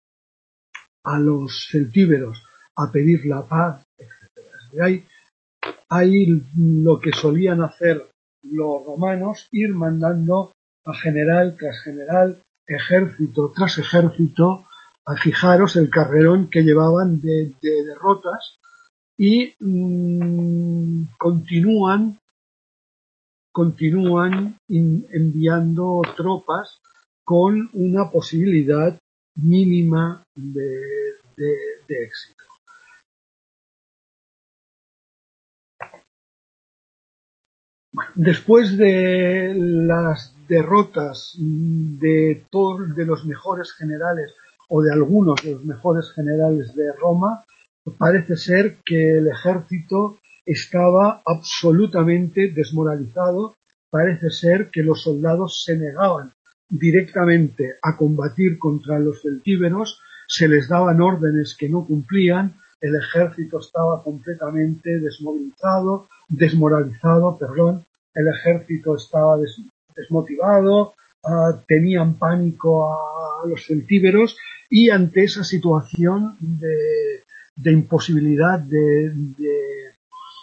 a los celtíberos a pedir la paz, etcétera. Hay, hay lo que solían hacer los romanos, ir mandando a general tras general, ejército tras ejército. A fijaros el carrerón que llevaban de, de derrotas, y mmm, continúan continúan in, enviando tropas con una posibilidad mínima de, de, de éxito. Bueno, después de las derrotas de todos de los mejores generales, o de algunos de los mejores generales de Roma, parece ser que el ejército estaba absolutamente desmoralizado. Parece ser que los soldados se negaban directamente a combatir contra los celtíberos, se les daban órdenes que no cumplían, el ejército estaba completamente desmovilizado, desmoralizado, perdón, el ejército estaba des, desmotivado, uh, tenían pánico a, a los celtíberos, y ante esa situación de, de imposibilidad de, de,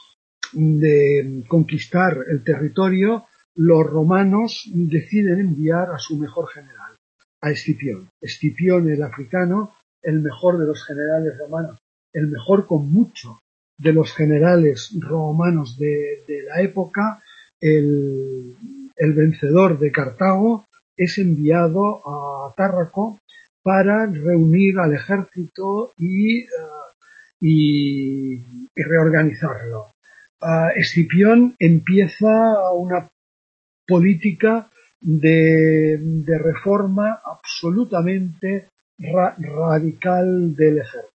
de conquistar el territorio, los romanos deciden enviar a su mejor general, a Escipión. Escipión, el africano, el mejor de los generales romanos, el mejor con mucho de los generales romanos de, de la época, el, el vencedor de Cartago, es enviado a Tárraco para reunir al ejército y, uh, y, y reorganizarlo. Uh, Escipión empieza una política de, de reforma absolutamente ra radical del ejército.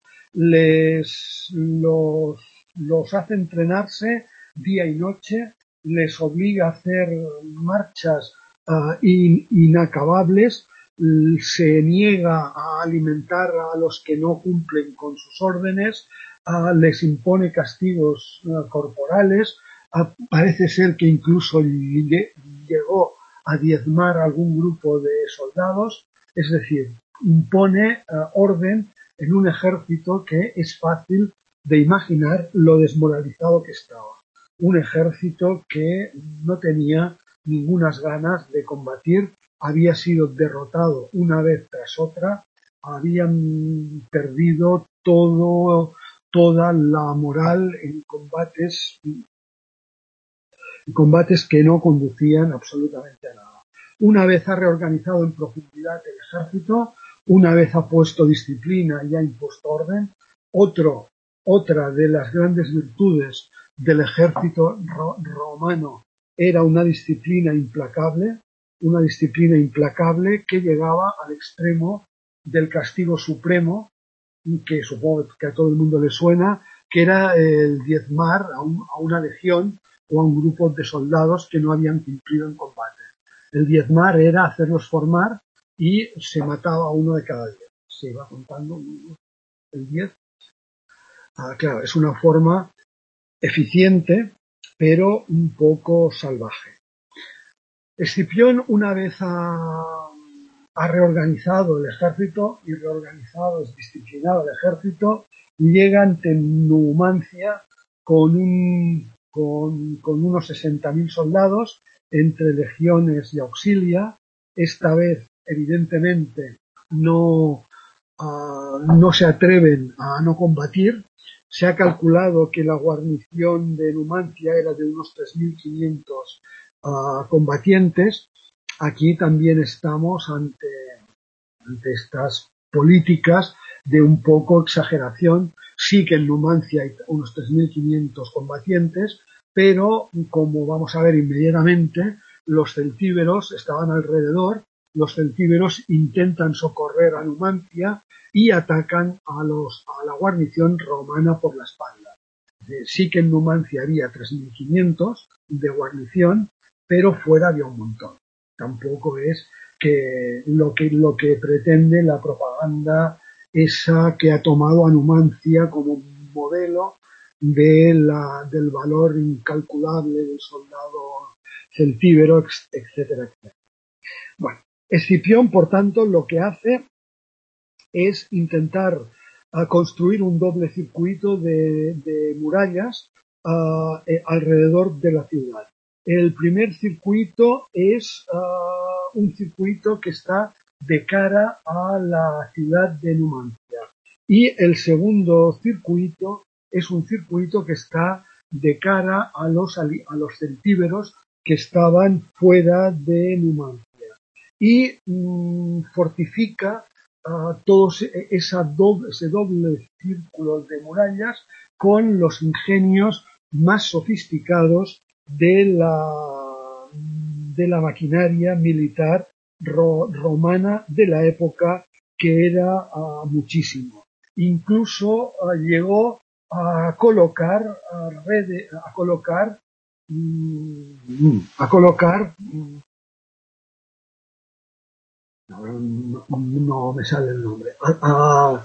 Les los, los hace entrenarse día y noche, les obliga a hacer marchas uh, in, inacabables, se niega a alimentar a los que no cumplen con sus órdenes, uh, les impone castigos uh, corporales. Uh, parece ser que incluso llegó a diezmar a algún grupo de soldados, es decir, impone uh, orden en un ejército que es fácil de imaginar lo desmoralizado que estaba. Un ejército que no tenía ningunas ganas de combatir, había sido derrotado una vez tras otra, habían perdido todo, toda la moral en combates, en combates que no conducían absolutamente a nada. Una vez ha reorganizado en profundidad el ejército, una vez ha puesto disciplina y ha impuesto orden, otro, otra de las grandes virtudes del ejército ro romano era una disciplina implacable, una disciplina implacable que llegaba al extremo del castigo supremo, que supongo que a todo el mundo le suena, que era el diezmar a, un, a una legión o a un grupo de soldados que no habían cumplido en combate. El diezmar era hacerlos formar y se mataba a uno de cada diez. Se iba contando el diez. Ah, claro, es una forma eficiente, pero un poco salvaje. Escipión, una vez ha, ha reorganizado el ejército y reorganizado, disciplinado el ejército, llega ante Numancia con, un, con, con unos sesenta mil soldados entre legiones y auxilia. Esta vez, evidentemente, no, uh, no se atreven a no combatir. Se ha calculado que la guarnición de Numancia era de unos tres mil quinientos uh, combatientes. Aquí también estamos ante, ante estas políticas de un poco exageración. Sí que en Numancia hay unos tres mil quinientos combatientes, pero como vamos a ver inmediatamente, los celtíberos estaban alrededor, los celtíberos intentan socorrer a Numancia y atacan a, los, a la guarnición romana por la espalda. Eh, sí que en Numancia había tres mil quinientos de guarnición, pero fuera había un montón. Tampoco es que lo que, lo que pretende la propaganda esa que ha tomado a Numancia como modelo de la, del valor incalculable del soldado celtíbero, etcétera, etcétera. Bueno, Escipión, por tanto, lo que hace es intentar uh, construir un doble circuito de, de murallas uh, eh, alrededor de la ciudad. El primer circuito es uh, un circuito que está de cara a la ciudad de Numancia. Y el segundo circuito es un circuito que está de cara a los, a los celtíberos que estaban fuera de Numancia. Y mmm, fortifica uh, todo esa doble, ese doble círculo de murallas con los ingenios más sofisticados de la, de la maquinaria militar ro, romana de la época, que era uh, muchísimo. Incluso uh, llegó a colocar a, rede, a colocar mm, a colocar mm, Ahora no, no me sale el nombre. Ah, ah,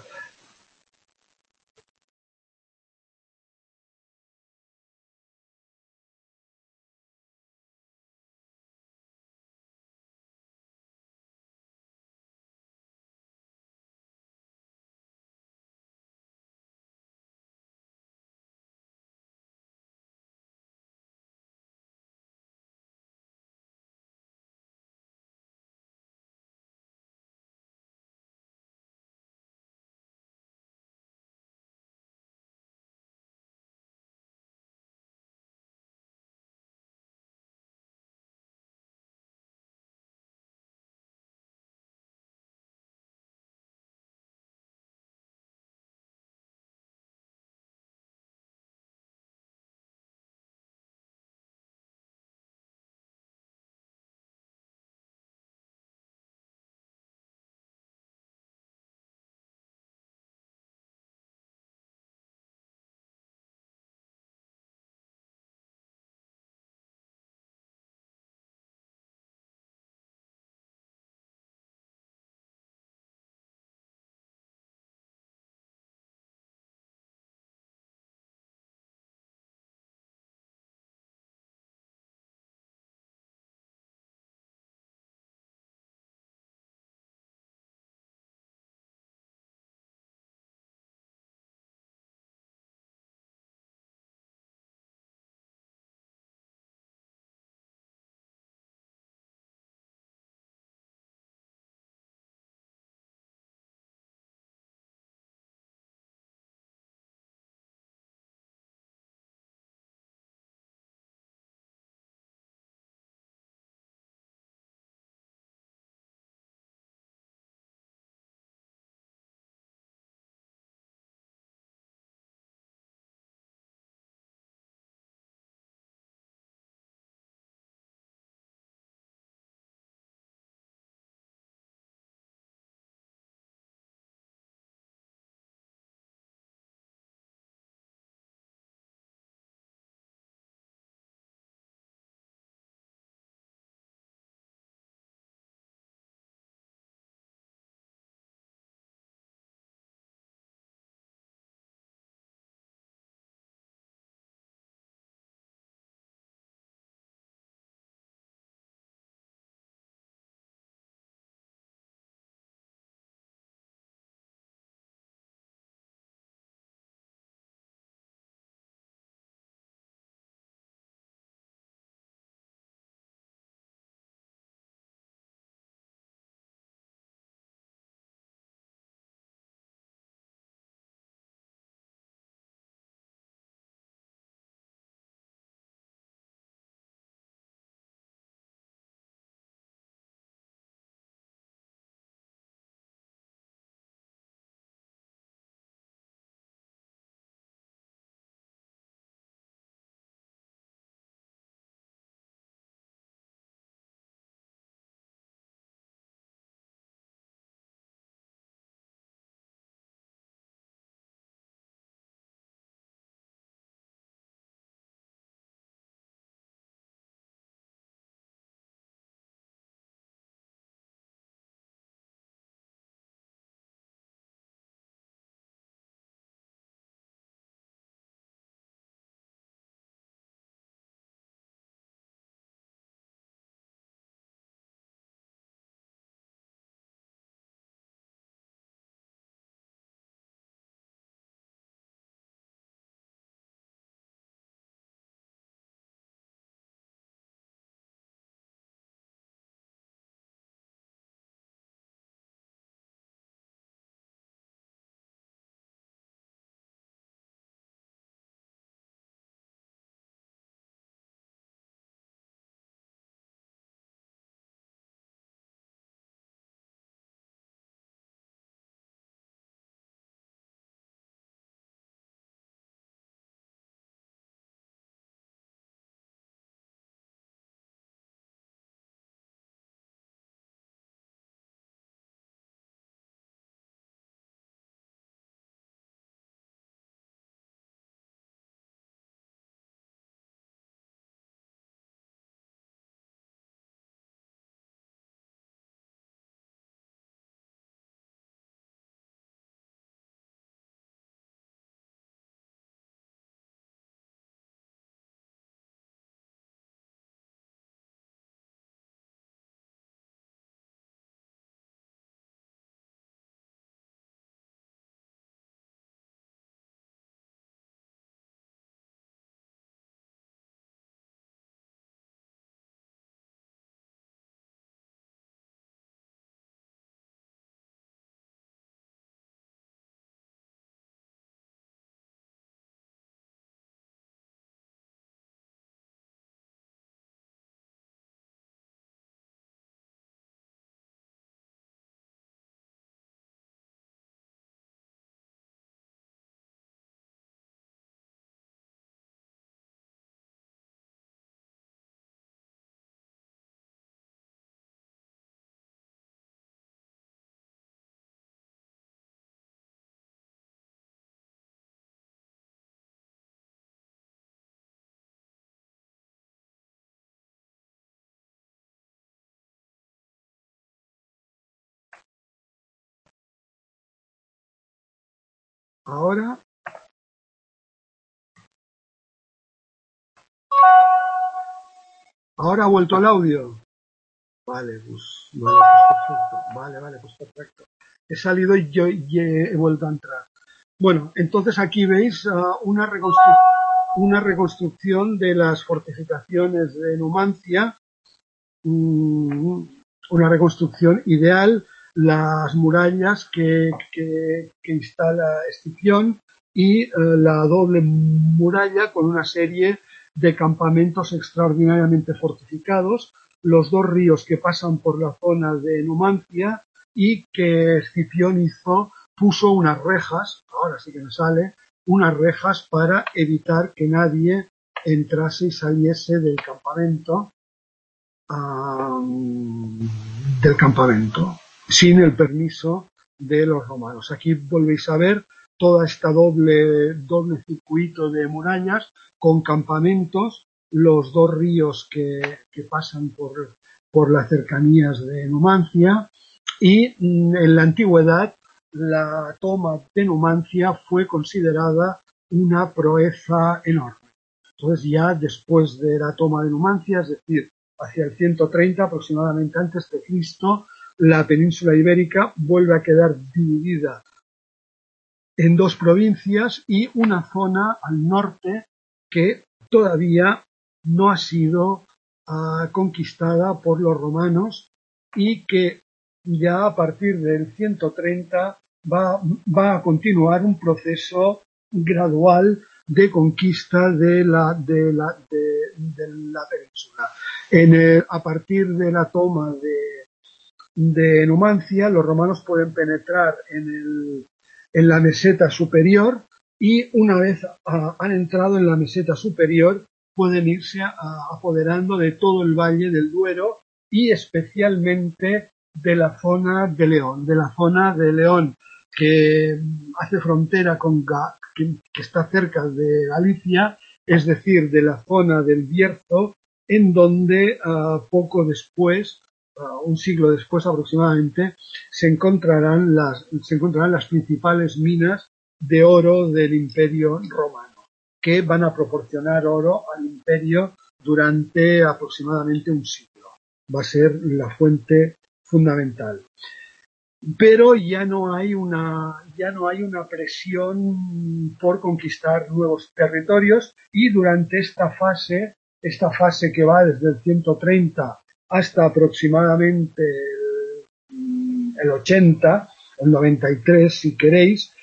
Ahora. Ahora ha vuelto al audio. Vale, pues, vale, pues perfecto. Vale, vale, pues perfecto. He salido y yo y he vuelto a entrar. Bueno, entonces aquí veis uh, una, reconstru una reconstrucción de las fortificaciones de Numancia, um, una reconstrucción ideal, las murallas que, que, que instala Escipión y uh, la doble muralla con una serie de campamentos extraordinariamente fortificados, los dos ríos que pasan por la zona de Numancia y que Escipión hizo, puso unas rejas, ahora sí que me sale, unas rejas para evitar que nadie entrase y saliese del campamento, um, del campamento, sin el permiso de los romanos. Aquí volvéis a ver toda esta doble, doble circuito de murallas con campamentos, los dos ríos que, que pasan por, por las cercanías de Numancia, y en la antigüedad la toma de Numancia fue considerada una proeza enorme. Entonces ya después de la toma de Numancia, es decir, hacia el ciento treinta aproximadamente antes de Cristo, la península ibérica vuelve a quedar dividida en dos provincias y una zona al norte que todavía no ha sido uh, conquistada por los romanos y que ya a partir del ciento treinta va, va a continuar un proceso gradual de conquista de la, de la, de, de la península. En el, a partir de la toma de, de Numancia, los romanos pueden penetrar en, el, en la meseta superior y una vez a, han entrado en la meseta superior pueden irse a, a, apoderando de todo el valle del Duero y especialmente de la zona de León, de la zona de León que hace frontera con Ga, que, que está cerca de Galicia, es decir, de la zona del Bierzo, en donde uh, poco después, uh, un siglo después aproximadamente, se encontrarán las, se encontrarán las principales minas de oro del Imperio Romano, que van a proporcionar oro al Imperio durante aproximadamente un siglo. Va a ser la fuente fundamental. Pero ya no hay una ya no hay una presión por conquistar nuevos territorios y durante esta fase esta fase que va desde el ciento treinta hasta aproximadamente el, el ochenta, el noventa y tres si queréis,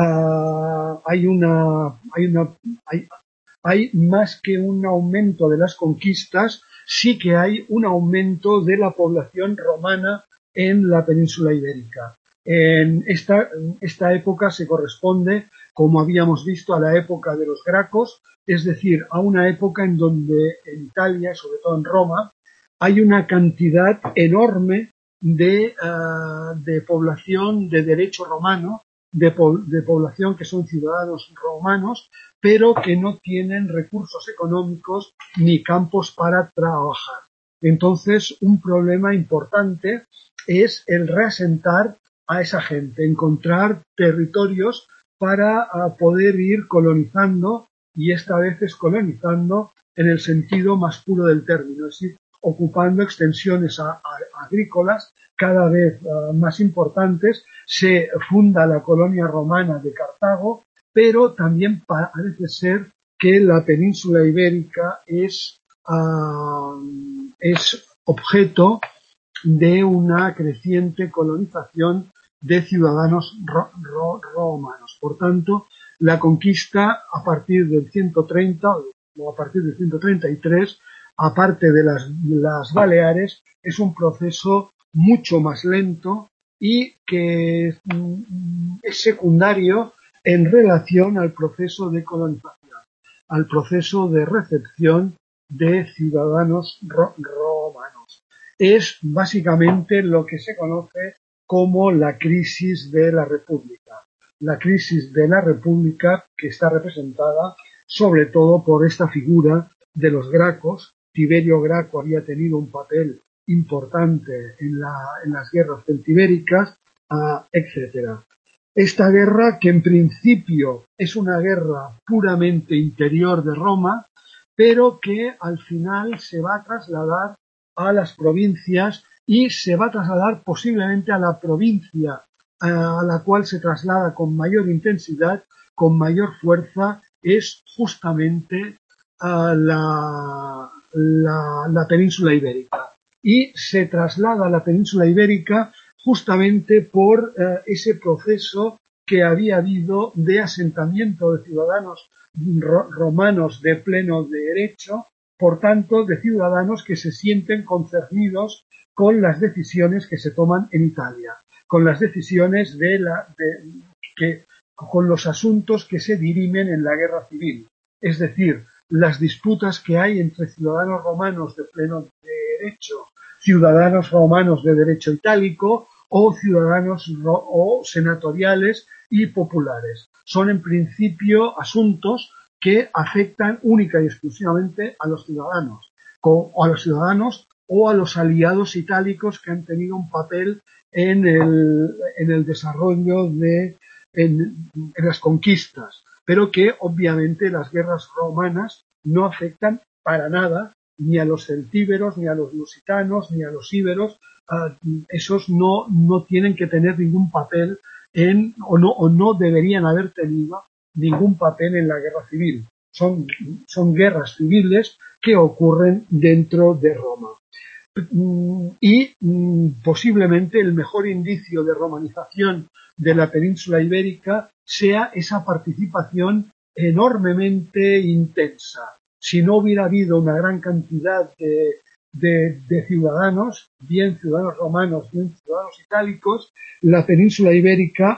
uh, hay una hay una hay, hay más que un aumento de las conquistas, sí que hay un aumento de la población romana en la península ibérica. En esta, esta época se corresponde, como habíamos visto, a la época de los gracos, es decir, a una época en donde en Italia, sobre todo en Roma, hay una cantidad enorme de, uh, de población de derecho romano, de, po de población que son ciudadanos romanos, pero que no tienen recursos económicos ni campos para trabajar. Entonces, un problema importante es el reasentar a esa gente, encontrar territorios para uh, poder ir colonizando, y esta vez es colonizando en el sentido más puro del término, es decir, ocupando extensiones a, a, agrícolas cada vez uh, más importantes. Se funda la colonia romana de Cartago, pero también parece ser que la península ibérica es, uh, es objeto de una creciente colonización de ciudadanos ro ro romanos. Por tanto, la conquista a partir del ciento treinta o a partir del ciento treinta y tres, aparte de las, las Baleares, es un proceso mucho más lento y que mm, es secundario en relación al proceso de colonización, al proceso de recepción de ciudadanos ro romanos. Es básicamente lo que se conoce como la crisis de la República. La crisis de la República que está representada sobre todo por esta figura de los gracos. Tiberio Graco había tenido un papel importante en, la, en las guerras celtibéricas, uh, etcétera. Esta guerra, que en principio es una guerra puramente interior de Roma, pero que al final se va a trasladar a las provincias y se va a trasladar posiblemente a la provincia a la cual se traslada con mayor intensidad, con mayor fuerza, es justamente uh, la, la, la península ibérica. Y se traslada a la península ibérica justamente por uh, ese proceso que había habido de asentamiento de ciudadanos ro romanos de pleno derecho, por tanto, de ciudadanos que se sienten concernidos con las decisiones que se toman en Italia, con las decisiones de la, de, que, con los asuntos que se dirimen en la guerra civil, es decir, las disputas que hay entre ciudadanos romanos de pleno derecho, ciudadanos romanos de derecho itálico o ciudadanos o senatoriales y populares. Son en principio asuntos que afectan única y exclusivamente a los ciudadanos, o a los ciudadanos o a los aliados itálicos que han tenido un papel en el, en el desarrollo de en, en las conquistas, pero que obviamente las guerras romanas no afectan para nada ni a los celtíberos, ni a los lusitanos, ni a los íberos. Uh, esos no, no tienen que tener ningún papel en, o no, o no deberían haber tenido ningún papel en la guerra civil. Son, son guerras civiles que ocurren dentro de Roma. Y posiblemente el mejor indicio de romanización de la península ibérica sea esa participación enormemente intensa. Si no hubiera habido una gran cantidad de, de, de ciudadanos, bien ciudadanos romanos, bien ciudadanos itálicos, la península ibérica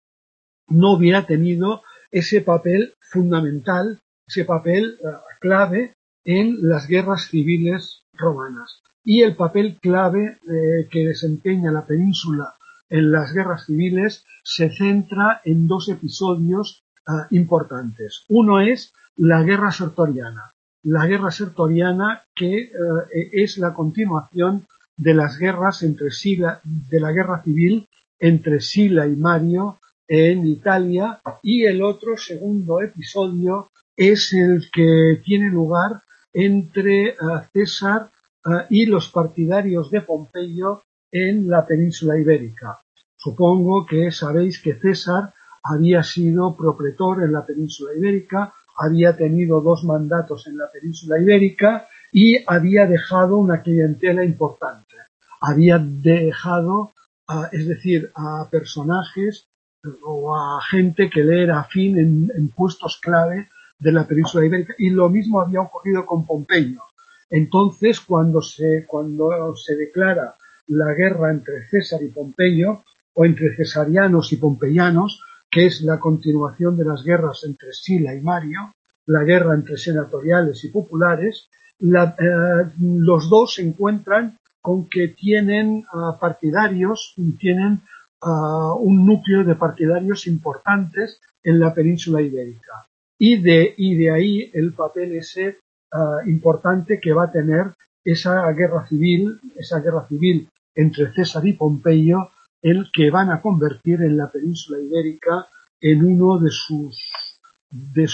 no hubiera tenido ese papel fundamental, ese papel uh, clave en las guerras civiles romanas. Y el papel clave eh, que desempeña la península en las guerras civiles se centra en dos episodios uh, importantes. Uno es la guerra sertoriana. La guerra sertoriana que uh, es la continuación de las guerras entre Sila, de la guerra civil entre Sila y Mario en Italia, y el otro segundo episodio es el que tiene lugar entre uh, César uh, y los partidarios de Pompeyo en la península ibérica. Supongo que sabéis que César había sido propretor en la península ibérica, había tenido dos mandatos en la península ibérica y había dejado una clientela importante. Había dejado, uh, es decir, a personajes o a gente que le era afín en, en puestos clave de la península ibérica, y lo mismo había ocurrido con Pompeyo. Entonces, cuando se, cuando se declara la guerra entre César y Pompeyo, o entre cesarianos y pompeyanos, que es la continuación de las guerras entre Sila y Mario, la guerra entre senatoriales y populares, la, eh, los dos se encuentran con que tienen uh, partidarios, tienen Uh, un núcleo de partidarios importantes en la península ibérica. Y de, y de ahí el papel ese uh, importante que va a tener esa guerra civil, esa guerra civil entre César y Pompeyo, el que van a convertir en la península ibérica en uno de sus, de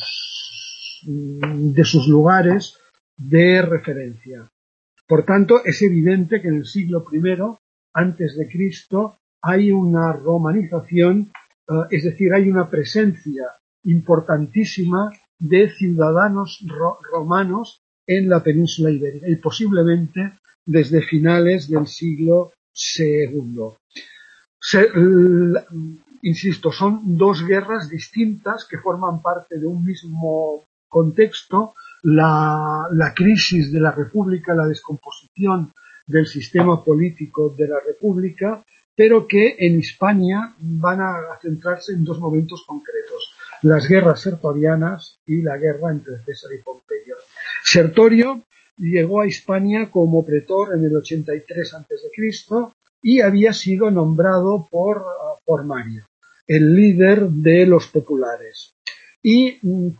sus, de sus lugares de referencia. Por tanto, es evidente que en el siglo primero antes de Cristo hay una romanización, uh, es decir, hay una presencia importantísima de ciudadanos ro romanos en la península ibérica, y posiblemente desde finales del siglo segundo. Se, la, insisto, son dos guerras distintas que forman parte de un mismo contexto. La, la crisis de la República, la descomposición del sistema político de la República, pero que en Hispania van a centrarse en dos momentos concretos: las guerras sertorianas y la guerra entre César y Pompeyo. Sertorio llegó a Hispania como pretor en el ochenta y tres antes de Cristo y había sido nombrado por, por Mario, el líder de los populares. Y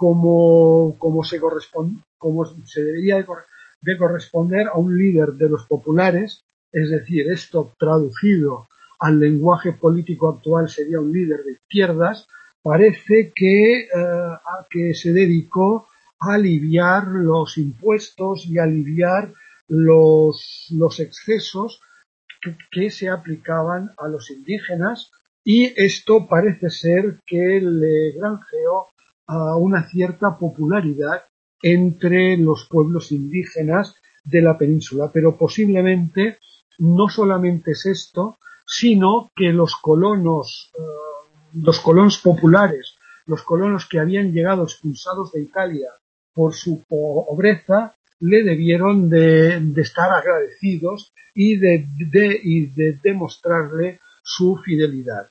como, como, se, corresponde, como se debería de, de corresponder a un líder de los populares, es decir, esto traducido al lenguaje político actual sería un líder de izquierdas, parece que, eh, a que se dedicó a aliviar los impuestos y aliviar los, los excesos que, que se aplicaban a los indígenas, y esto parece ser que le granjeó a una cierta popularidad entre los pueblos indígenas de la península. Pero posiblemente no solamente es esto, sino que los colonos, eh, los colonos populares, los colonos que habían llegado expulsados de Italia por su pobreza, le debieron de, de estar agradecidos y de, de, y de demostrarle su fidelidad.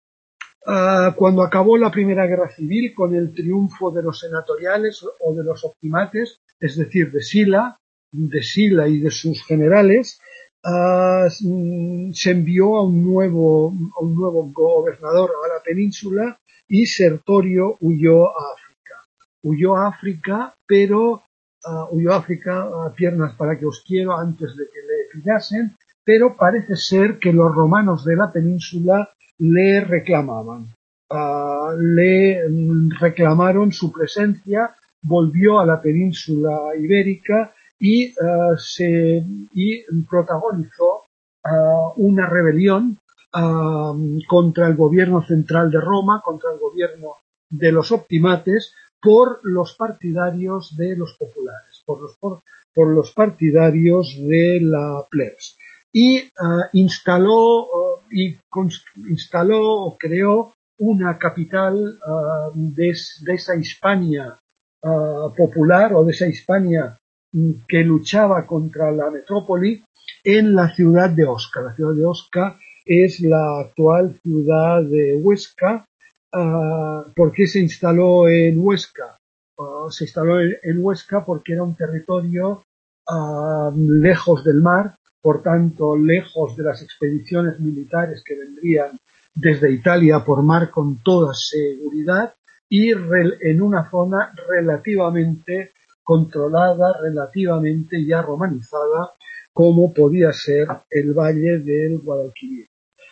Uh, cuando acabó la Primera Guerra Civil con el triunfo de los senatoriales o de los optimates, es decir, de Sila, de Sila y de sus generales, uh, se envió a un nuevo, a un nuevo gobernador a la península y Sertorio huyó a África. Huyó a África, pero uh, huyó a África a piernas para que os quiero antes de que le pillasen, pero parece ser que los romanos de la península le reclamaban, uh, le reclamaron su presencia, volvió a la península ibérica y, uh, se, y protagonizó uh, una rebelión uh, contra el gobierno central de Roma, contra el gobierno de los optimates, por los partidarios de los populares, por los, por, por los partidarios de la plebs. Y uh, instaló, uh, y instaló o creó una capital uh, de, de esa Hispania uh, popular o de esa Hispania um, que luchaba contra la metrópoli en la ciudad de Osca. La ciudad de Osca es la actual ciudad de Huesca. Uh, ¿Por qué se instaló en Huesca? Uh, se instaló en, en Huesca porque era un territorio uh, lejos del mar, por tanto, lejos de las expediciones militares que vendrían desde Italia por mar con toda seguridad, y en una zona relativamente controlada, relativamente ya romanizada, como podía ser el valle del Guadalquivir.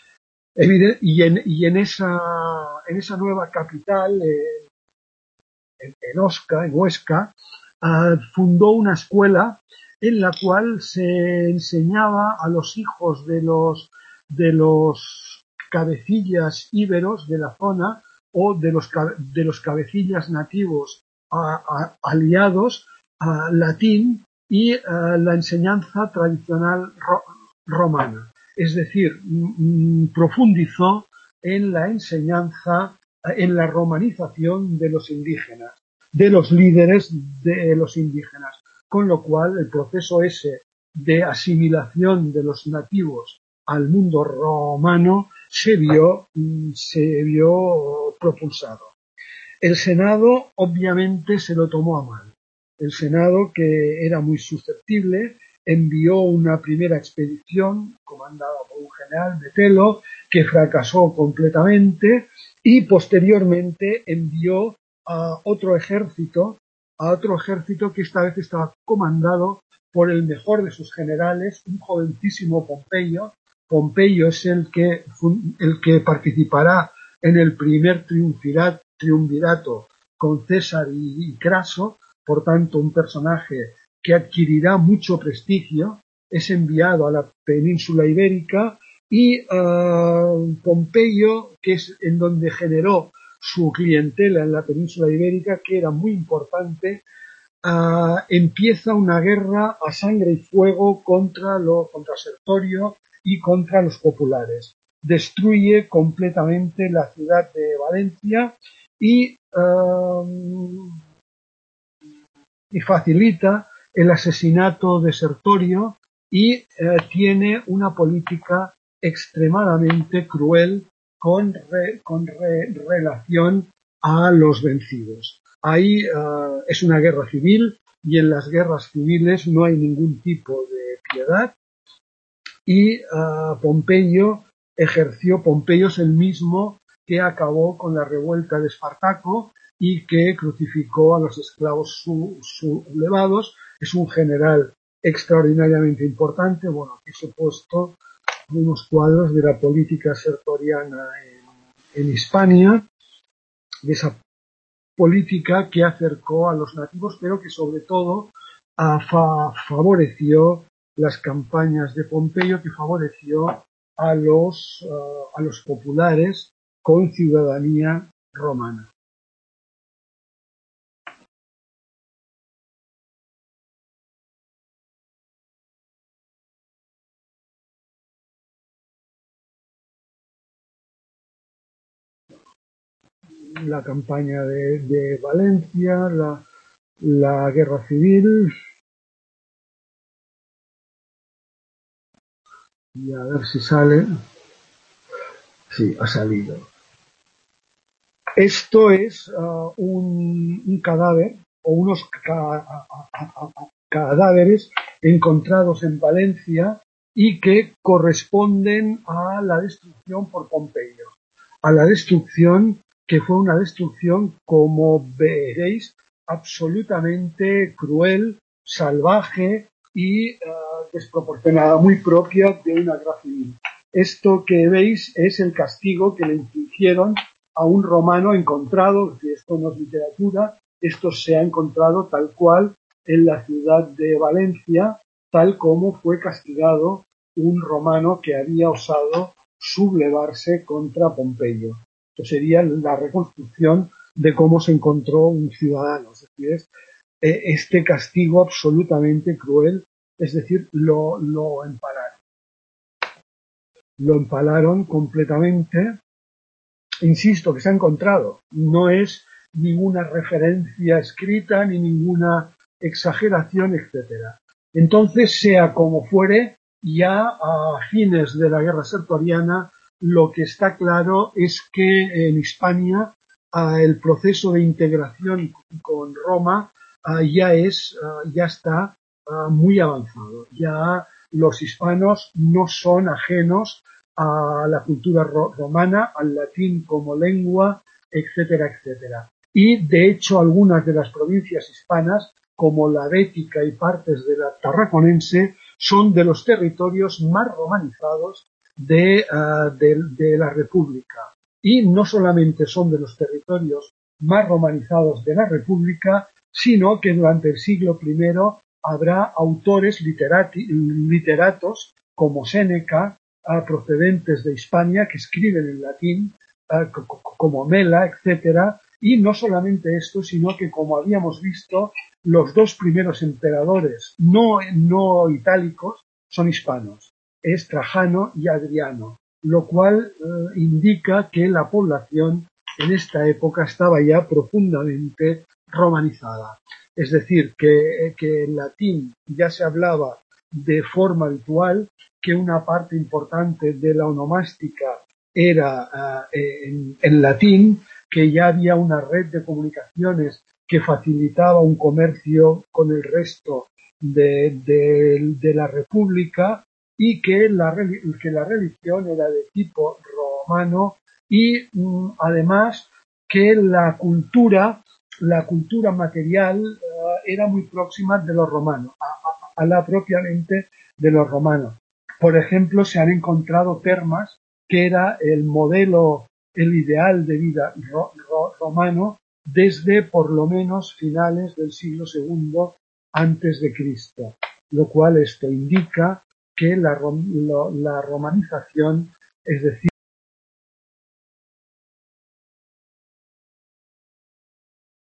Y en, y en, esa, en esa nueva capital, eh, en, en Osca, en Huesca, uh, fundó una escuela en la cual se enseñaba a los hijos de los, de los cabecillas íberos de la zona o de los, de los cabecillas nativos a, a, aliados a latín y a la enseñanza tradicional ro, romana. Es decir, m, profundizó en la enseñanza, en la romanización de los indígenas, de los líderes de los indígenas. Con lo cual el proceso ese de asimilación de los nativos al mundo romano se vio, se vio propulsado. El Senado obviamente se lo tomó a mal. El Senado, que era muy susceptible, envió una primera expedición comandada por un general, Metelo, que fracasó completamente, y posteriormente envió a otro ejército a otro ejército que esta vez estaba comandado por el mejor de sus generales, un jovencísimo Pompeyo. Pompeyo es el que, el que participará en el primer triunvirato, triunvirato con César y, y Craso, por tanto un personaje que adquirirá mucho prestigio. Es enviado a la península ibérica y uh, Pompeyo, que es en donde generó su clientela en la península ibérica, que era muy importante, uh, empieza una guerra a sangre y fuego contra, lo, contra Sertorio y contra los populares. Destruye completamente la ciudad de Valencia y, uh, y facilita el asesinato de Sertorio y uh, tiene una política extremadamente cruel con, re, con re, relación a los vencidos. Ahí uh, es una guerra civil y en las guerras civiles no hay ningún tipo de piedad y uh, Pompeyo ejerció, Pompeyo es el mismo que acabó con la revuelta de Espartaco y que crucificó a los esclavos sublevados. Es un general extraordinariamente importante. Bueno, aquí se he puesto unos cuadros de la política sertoriana en, en Hispania, de esa política que acercó a los nativos, pero que sobre todo a fa favoreció las campañas de Pompeyo, que favoreció a los, uh, a los populares con ciudadanía romana. La campaña de, de Valencia, la, la guerra civil, y a ver si sale. Sí, ha salido. Esto es uh, un, un cadáver o unos ca cadáveres encontrados en Valencia y que corresponden a la destrucción por Pompeyo, a la destrucción que fue una destrucción, como veréis, absolutamente cruel, salvaje y uh, desproporcionada, muy propia de una guerra civil. Esto que veis es el castigo que le infligieron a un romano encontrado, que esto no es literatura, esto se ha encontrado tal cual en la ciudad de Valencia, tal como fue castigado un romano que había osado sublevarse contra Pompeyo. Esto sería la reconstrucción de cómo se encontró un ciudadano, es decir, es este castigo absolutamente cruel, es decir, lo, lo empalaron. Lo empalaron completamente. Insisto, que se ha encontrado, no es ninguna referencia escrita ni ninguna exageración, etcétera. Entonces, sea como fuere, ya a fines de la guerra sertoriana, lo que está claro es que en Hispania el proceso de integración con Roma ya es, ya está muy avanzado. Ya los hispanos no son ajenos a la cultura ro romana, al latín como lengua, etcétera, etcétera. Y, de hecho, algunas de las provincias hispanas, como la Bética y partes de la Tarraconense, son de los territorios más romanizados de, uh, de, de la República. Y no solamente son de los territorios más romanizados de la República, sino que durante el siglo primero habrá autores literati, literatos como Séneca, procedentes de Hispania, que escriben en latín, como Mela, etcétera, y no solamente esto, sino que, como habíamos visto, los dos primeros emperadores no, no itálicos son hispanos, es Trajano y Adriano, lo cual eh, indica que la población en esta época estaba ya profundamente romanizada. Es decir, que, que en latín ya se hablaba de forma habitual, que una parte importante de la onomástica era uh, en, en latín, que ya había una red de comunicaciones que facilitaba un comercio con el resto de, de, de la República y que la, que la religión era de tipo romano y um, además que la cultura, la cultura material uh, era muy próxima de los romanos, a, a, a la propiamente de los romanos. Por ejemplo, se han encontrado termas, que era el modelo, el ideal de vida ro, ro, romano desde por lo menos finales del siglo segundo antes de Cristo, lo cual esto indica que la, la, la romanización, es decir,